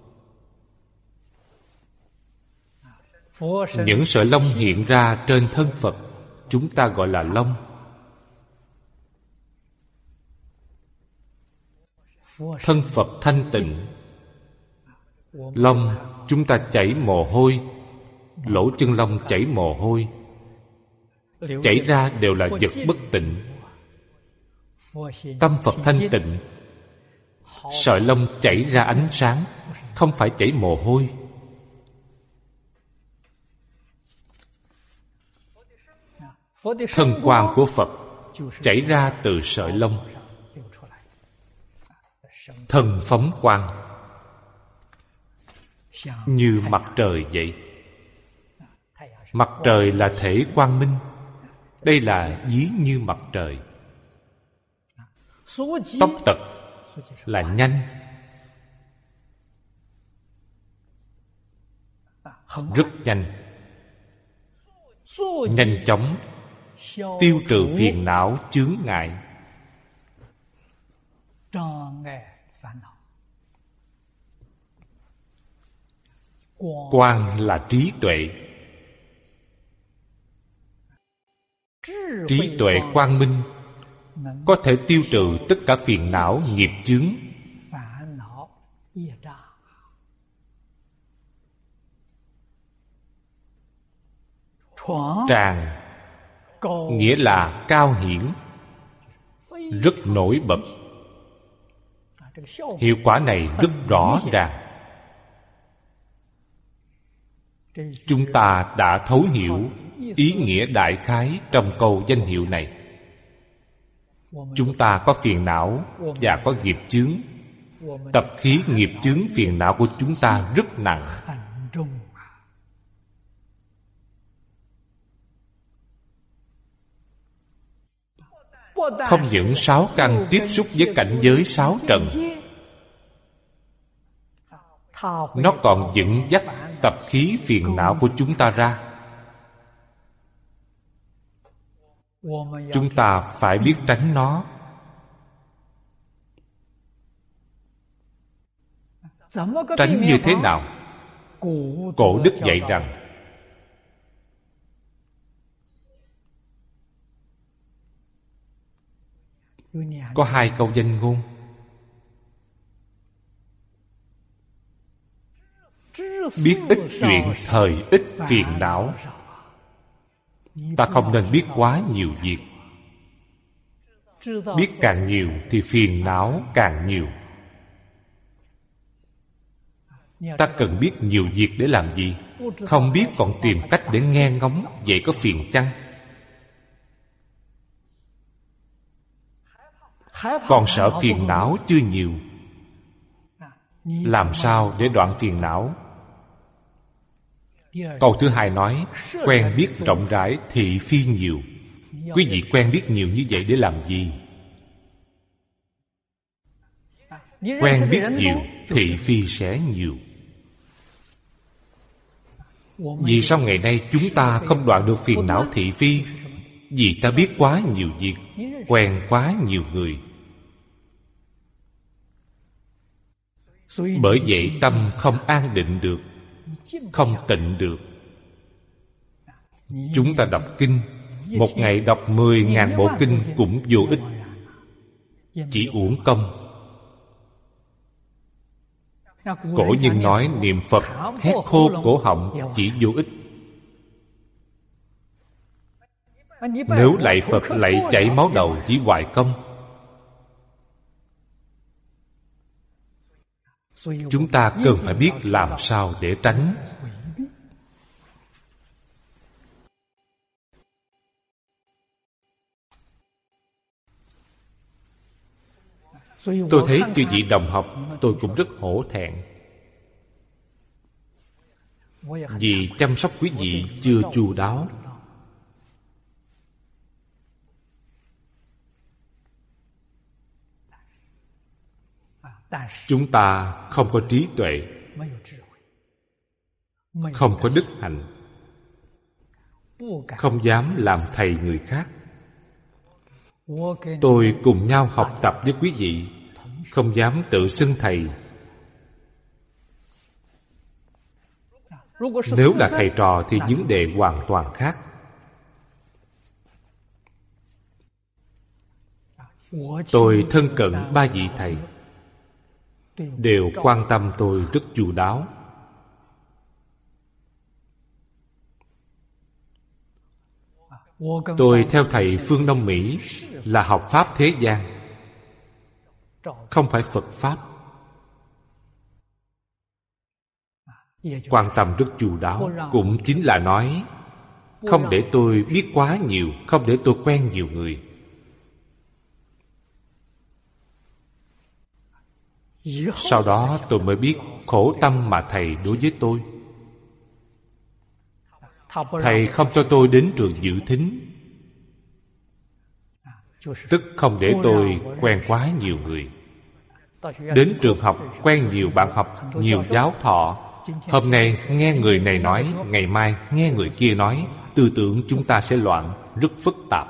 Những sợi lông hiện ra trên thân Phật chúng ta gọi là lông. Thân Phật thanh tịnh, lông chúng ta chảy mồ hôi, lỗ chân lông chảy mồ hôi, chảy ra đều là vật bất tịnh. Tâm Phật thanh tịnh, sợi lông chảy ra ánh sáng, không phải chảy mồ hôi. Thân quang của Phật chảy ra từ sợi lông. Thần phóng quang như mặt trời vậy. Mặt trời là thể quang minh. Đây là ví như mặt trời. Tốc tật là nhanh, rất nhanh, nhanh chóng tiêu trừ phiền não chướng ngại. Quang là trí tuệ. Trí tuệ quang minh có thể tiêu trừ tất cả phiền não nghiệp chướng. Tràng nghĩa là cao hiển, rất nổi bật. Hiệu quả này rất rõ ràng. Chúng ta đã thấu hiểu ý nghĩa đại khái trong câu danh hiệu này. Chúng ta có phiền não và có nghiệp chướng. Tập khí nghiệp chướng phiền não của chúng ta rất nặng. Không những sáu căn tiếp xúc với cảnh giới sáu trần, nó còn dẫn dắt tập khí phiền não của chúng ta ra. Chúng ta phải biết tránh nó. Tránh như thế nào? Cổ đức dạy rằng có hai câu danh ngôn: biết ít chuyện thời ít phiền não. Ta không nên biết quá nhiều việc. Biết càng nhiều thì phiền não càng nhiều. Ta cần biết nhiều việc để làm gì? Không biết còn tìm cách để nghe ngóng, vậy có phiền chăng? Còn sợ phiền não chưa nhiều. Làm sao để đoạn phiền não? Câu thứ hai nói: quen biết rộng rãi, thị phi nhiều. Quý vị quen biết nhiều như vậy để làm gì? Quen biết nhiều, thị phi sẽ nhiều. Vì sao ngày nay chúng ta không đoạn được phiền não thị phi? Vì ta biết quá nhiều việc, quen quá nhiều người. Bởi vậy tâm không an định được, không tịnh được. Chúng ta đọc kinh, một ngày đọc mười ngàn bộ kinh cũng vô ích, chỉ uổng công. Cổ nhân nói niệm Phật hét khô cổ họng chỉ vô ích. Nếu lạy Phật lạy chảy máu đầu chỉ hoài công. Chúng ta cần phải biết làm sao để tránh. Tôi thấy chư vị đồng học, tôi cũng rất hổ thẹn, vì chăm sóc quý vị chưa chu đáo. Chúng ta không có trí tuệ, không có đức hạnh, không dám làm thầy người khác. Tôi cùng nhau học tập với quý vị, không dám tự xưng thầy. Nếu là thầy trò thì vấn đề hoàn toàn khác. Tôi thân cận ba vị thầy, đều quan tâm tôi rất chu đáo. Tôi theo thầy Phương Đông Mỹ là học Pháp thế gian, không phải Phật Pháp. Quan tâm rất chu đáo, cũng chính là nói không để tôi biết quá nhiều, không để tôi quen nhiều người. Sau đó tôi mới biết khổ tâm mà thầy đối với tôi. Thầy không cho tôi đến trường dự thính, tức không để tôi quen quá nhiều người. Đến trường học quen nhiều bạn học, nhiều giáo thọ. Hôm nay nghe người này nói, ngày mai nghe người kia nói, tư tưởng chúng ta sẽ loạn, rất phức tạp.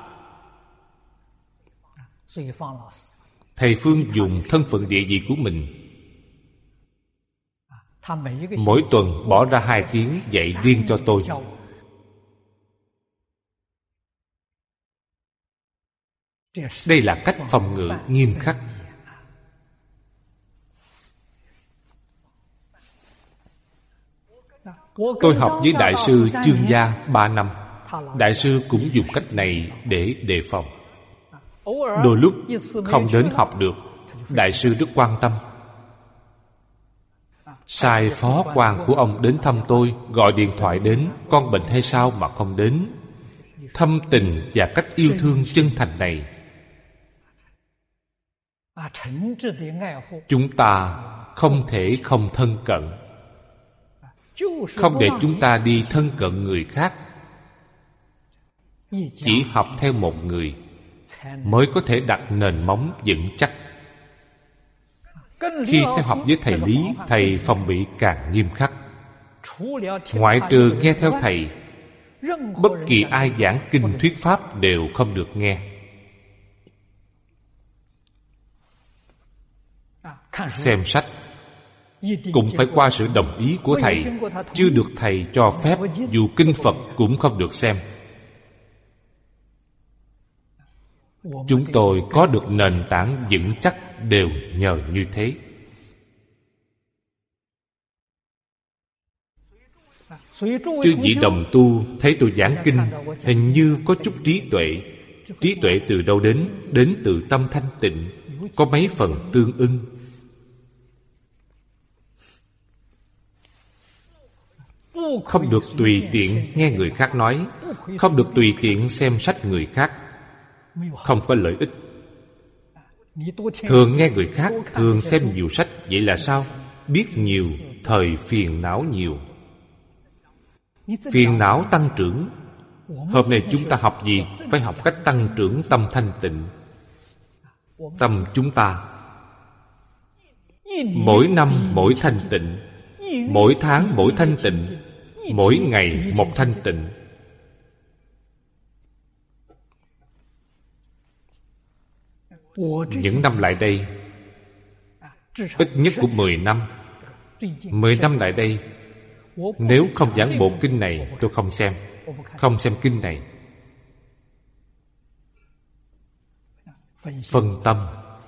Thầy Phương dùng thân phận địa vị của mình, mỗi tuần bỏ ra hai tiếng dạy riêng cho tôi. Đây là cách phòng ngự nghiêm khắc. Tôi học với Đại sư Chương Gia ba năm. Đại sư cũng dùng cách này để đề phòng. Đôi lúc không đến học được, Đại sư rất quan tâm. Sai phó quan của ông đến thăm tôi, gọi điện thoại đến, con bệnh hay sao mà không đến. Thâm tình và cách yêu thương chân thành này, chúng ta không thể không thân cận. Không để chúng ta đi thân cận người khác. Chỉ học theo một người, mới có thể đặt nền móng vững chắc. Khi theo học với thầy Lý, thầy phòng bị càng nghiêm khắc. Ngoại trừ nghe theo thầy, bất kỳ ai giảng kinh thuyết pháp đều không được nghe. Xem sách cũng phải qua sự đồng ý của thầy, chưa được thầy cho phép, dù kinh Phật cũng không được xem. Chúng tôi có được nền tảng vững chắc đều nhờ như thế. Chư vị đồng tu thấy tôi giảng kinh, hình như có chút trí tuệ. Trí tuệ từ đâu đến? Đến từ tâm thanh tịnh, có mấy phần tương ưng. Không được tùy tiện nghe người khác nói, không được tùy tiện xem sách người khác, không có lợi ích. Thường nghe người khác, thường xem nhiều sách, vậy là sao? Biết nhiều, thời phiền não nhiều. Phiền não tăng trưởng. Hôm nay chúng ta học gì? Phải học cách tăng trưởng tâm thanh tịnh. Tâm chúng ta mỗi năm mỗi thanh tịnh, mỗi tháng mỗi thanh tịnh, mỗi ngày một thanh tịnh. Những năm lại đây, ít nhất cũng mười năm. Mười năm lại đây, nếu không giảng bộ kinh này, tôi không xem. Không xem kinh này. Phân tâm.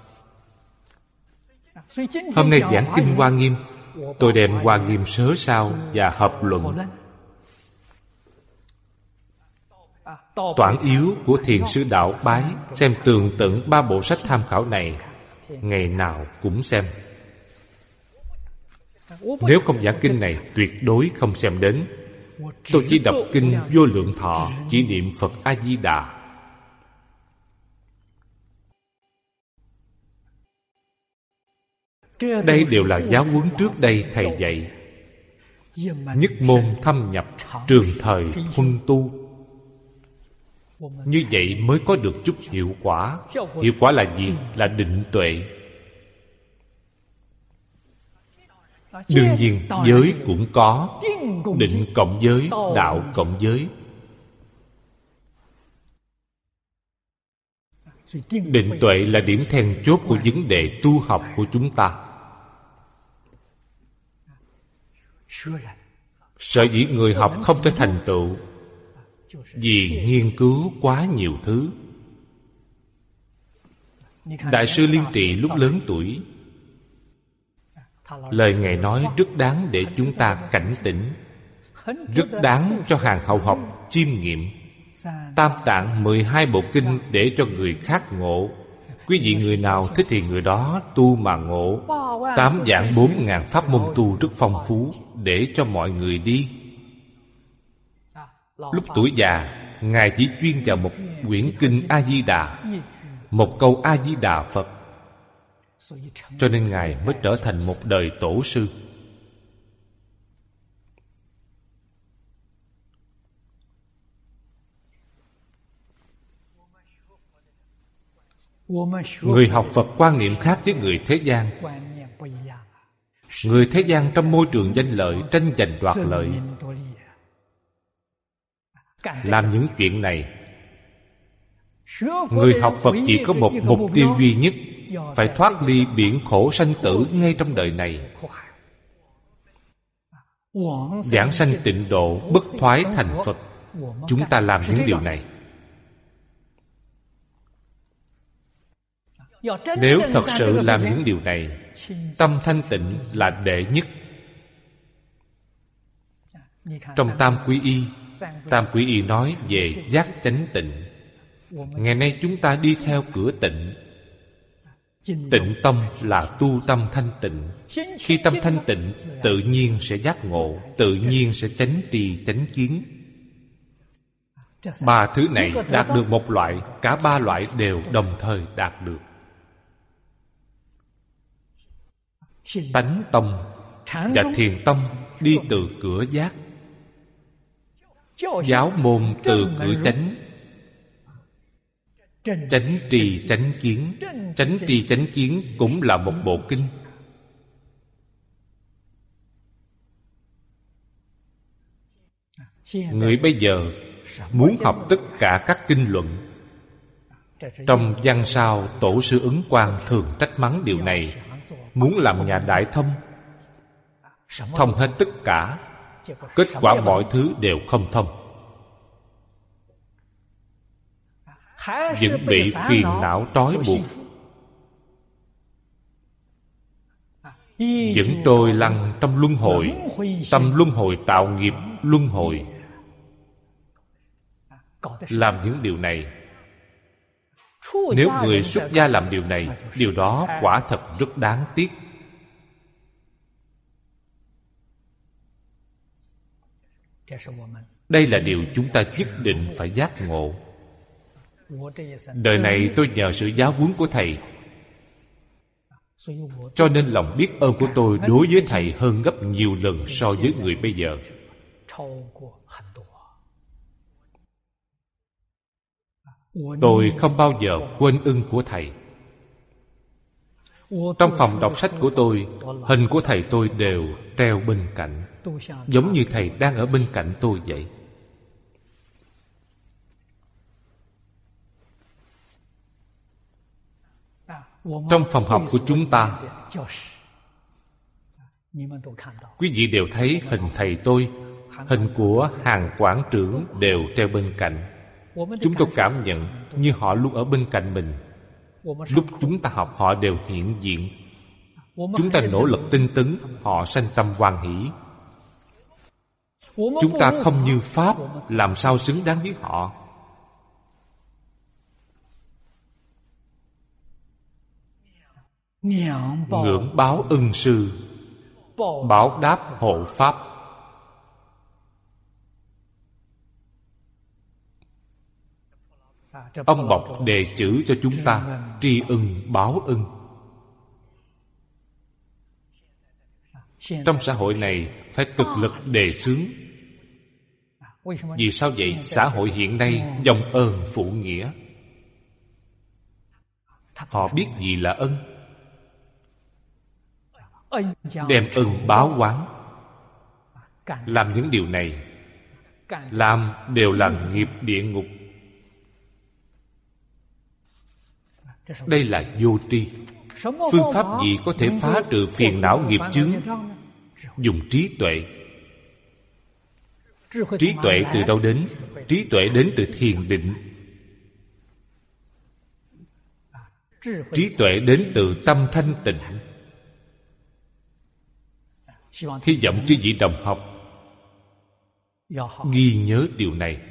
Hôm nay giảng kinh Hoa Nghiêm, tôi đem Hoa Nghiêm sớ sao và hợp luận. Toản yếu của Thiền sư Đạo Bái xem tường tận ba bộ sách tham khảo này, ngày nào cũng xem. Nếu không giảng kinh này, tuyệt đối không xem đến. Tôi chỉ đọc kinh Vô Lượng Thọ, chỉ niệm Phật A-di-đà. Đây đều là giáo huấn trước đây thầy dạy. Nhất môn thâm nhập, trường thời huân tu. Như vậy mới có được chút hiệu quả. Hiệu quả là gì? Là định tuệ. Đương nhiên giới cũng có. Định cộng giới, đạo cộng giới. Định tuệ là điểm then chốt của vấn đề tu học của chúng ta. Sở dĩ người học không thể thành tựu, vì nghiên cứu quá nhiều thứ. Đại sư Liên Trì lúc lớn tuổi, lời Ngài nói rất đáng để chúng ta cảnh tỉnh, rất đáng cho hàng hậu học chiêm nghiệm. Tam Tạng mười hai bộ kinh để cho người khác ngộ. Quý vị người nào thích thì người đó tu mà ngộ. Tám vạn bốn ngàn pháp môn tu rất phong phú, để cho mọi người đi. Lúc tuổi già, Ngài chỉ chuyên vào một quyển kinh A-di-đà, một câu A-di-đà Phật. Cho nên Ngài mới trở thành một đời tổ sư. Người học Phật quan niệm khác với người thế gian. Người thế gian trong môi trường danh lợi, tranh giành đoạt lợi, làm những chuyện này. Người học Phật chỉ có một mục tiêu duy nhất, phải thoát ly biển khổ sanh tử ngay trong đời này, giảng sanh tịnh độ, bất thoái thành Phật. Chúng ta làm những điều này. Nếu thật sự làm những điều này, tâm thanh tịnh là đệ nhất. Trong Tam Quy Y, Tam Quy Y nói về giác chánh tịnh. Ngày nay chúng ta đi theo cửa tịnh. Tịnh tâm là tu tâm thanh tịnh. Khi tâm thanh tịnh, tự nhiên sẽ giác ngộ, tự nhiên sẽ chánh tri chánh kiến. Ba thứ này đạt được một loại, cả ba loại đều đồng thời đạt được. Tánh tâm và thiền tâm đi từ cửa giác, giáo môn từ cửa chánh. Chánh trì chánh kiến. Chánh trì chánh kiến cũng là một bộ kinh. Người bây giờ muốn học tất cả các kinh luận. Trong văn sao, Tổ sư Ứng Quang thường trách mắng điều này. Muốn làm nhà đại thông, thông hết tất cả, kết quả mọi thứ đều không thông, vẫn bị phiền não trói buộc, vẫn trôi lăn trong luân hồi. Tâm luân hồi tạo nghiệp luân hồi. Làm những điều này, nếu người xuất gia làm điều này, điều đó quả thật rất đáng tiếc. Đây là điều chúng ta nhất định phải giác ngộ. Đời này tôi nhờ sự giáo huấn của Thầy, cho nên lòng biết ơn của tôi đối với Thầy hơn gấp nhiều lần so với người bây giờ. Tôi không bao giờ quên ơn của Thầy. Trong phòng đọc sách của tôi, hình của Thầy tôi đều treo bên cạnh, giống như Thầy đang ở bên cạnh tôi vậy. Trong phòng học của chúng ta, quý vị đều thấy hình Thầy tôi, hình của Hàn Quảng trưởng đều treo bên cạnh. Chúng tôi cảm nhận như họ luôn ở bên cạnh mình. Lúc chúng ta học họ đều hiện diện. Chúng ta nỗ lực tinh tấn, họ sanh tâm hoan hỷ. Chúng ta không như Pháp, làm sao xứng đáng với họ? Ngưỡng báo ân sư, báo đáp hộ Pháp. Ông Bọc đề chữ cho chúng ta tri ân báo ân. Trong xã hội này phải cực lực đề xướng. Vì sao vậy? Xã hội hiện nay vong ơn phụ nghĩa. Họ biết gì là ân, đem ân báo oán. Làm những điều này, làm đều là nghiệp địa ngục. Đây là vô tri. Phương pháp gì có thể phá trừ phiền não nghiệp chướng? Dùng trí tuệ. Trí tuệ từ đâu đến? Trí tuệ đến từ thiền định. Trí tuệ đến từ tâm thanh tịnh. Hy vọng chư vị đồng học ghi nhớ điều này.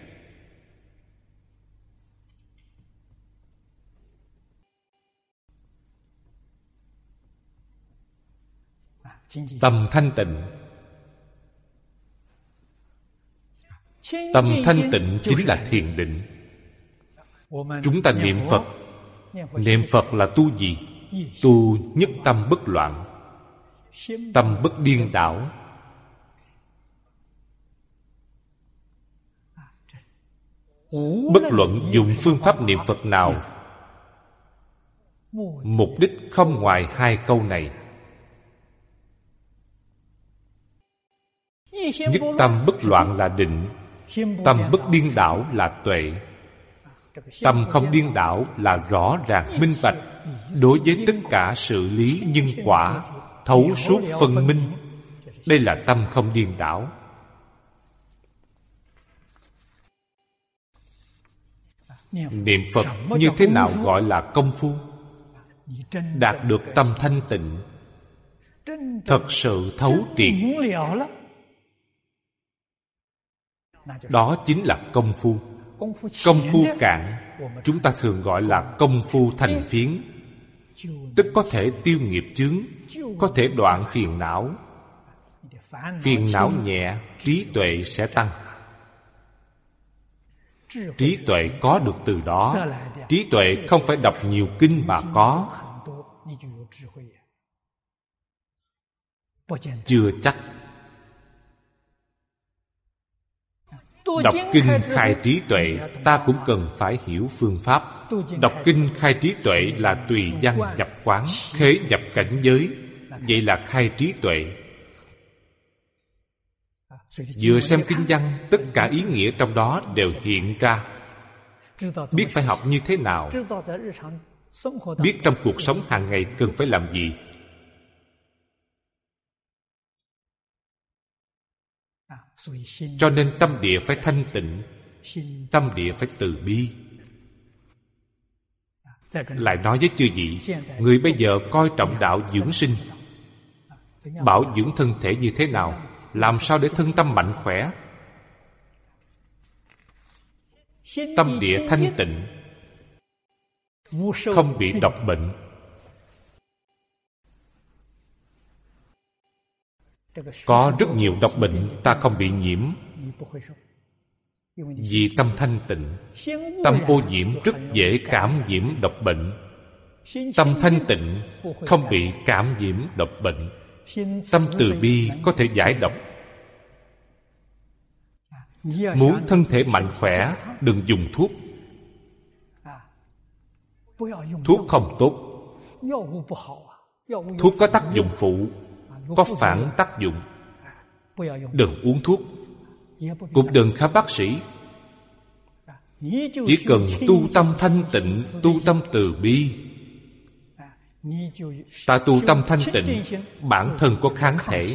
Tâm thanh tịnh. Tâm thanh tịnh chính là thiền định. Chúng ta niệm Phật. Niệm Phật là tu gì? Tu nhất tâm bất loạn, tâm bất điên đảo. Bất luận dùng phương pháp niệm Phật nào, mục đích không ngoài hai câu này: nhất tâm bất loạn là định, tâm bất điên đảo là tuệ. Tâm không điên đảo là rõ ràng minh bạch đối với tất cả sự lý nhân quả, thấu suốt phân minh. Đây là tâm không điên đảo. Niệm Phật như thế nào gọi là công phu? Đạt được tâm thanh tịnh, thật sự thấu triệt, đó chính là công phu. Công phu cạn, chúng ta thường gọi là công phu thành phiến, tức có thể tiêu nghiệp chướng, có thể đoạn phiền não. Phiền não nhẹ, trí tuệ sẽ tăng. Trí tuệ có được từ đó. Trí tuệ không phải đọc nhiều kinh mà có. Chưa chắc. Đọc kinh khai trí tuệ, ta cũng cần phải hiểu phương pháp. Đọc kinh khai trí tuệ là tùy văn nhập quán, khế nhập cảnh giới. Vậy là khai trí tuệ. Vừa xem kinh văn, tất cả ý nghĩa trong đó đều hiện ra. Biết phải học như thế nào, biết trong cuộc sống hàng ngày cần phải làm gì. Cho nên tâm địa phải thanh tịnh, tâm địa phải từ bi. Lại nói với chư vị, người bây giờ coi trọng đạo dưỡng sinh, bảo dưỡng thân thể như thế nào, làm sao để thân tâm mạnh khỏe. Tâm địa thanh tịnh, không bị độc bệnh. Có rất nhiều độc bệnh ta không bị nhiễm, vì tâm thanh tịnh. Tâm ô nhiễm rất dễ cảm nhiễm độc bệnh. Tâm thanh tịnh không bị cảm nhiễm độc bệnh. Tâm từ bi có thể giải độc. Muốn thân thể mạnh khỏe, đừng dùng thuốc. Thuốc không tốt. Thuốc có tác dụng phụ, có phản tác dụng. Đừng uống thuốc, cũng đừng khám bác sĩ. Chỉ cần tu tâm thanh tịnh, tu tâm từ bi. Ta tu tâm thanh tịnh, bản thân có kháng thể,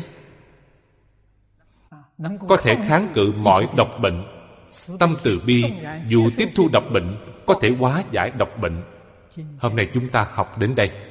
có thể kháng cự mọi độc bệnh. Tâm từ bi dù tiếp thu độc bệnh, có thể hóa giải độc bệnh. Hôm nay chúng ta học đến đây.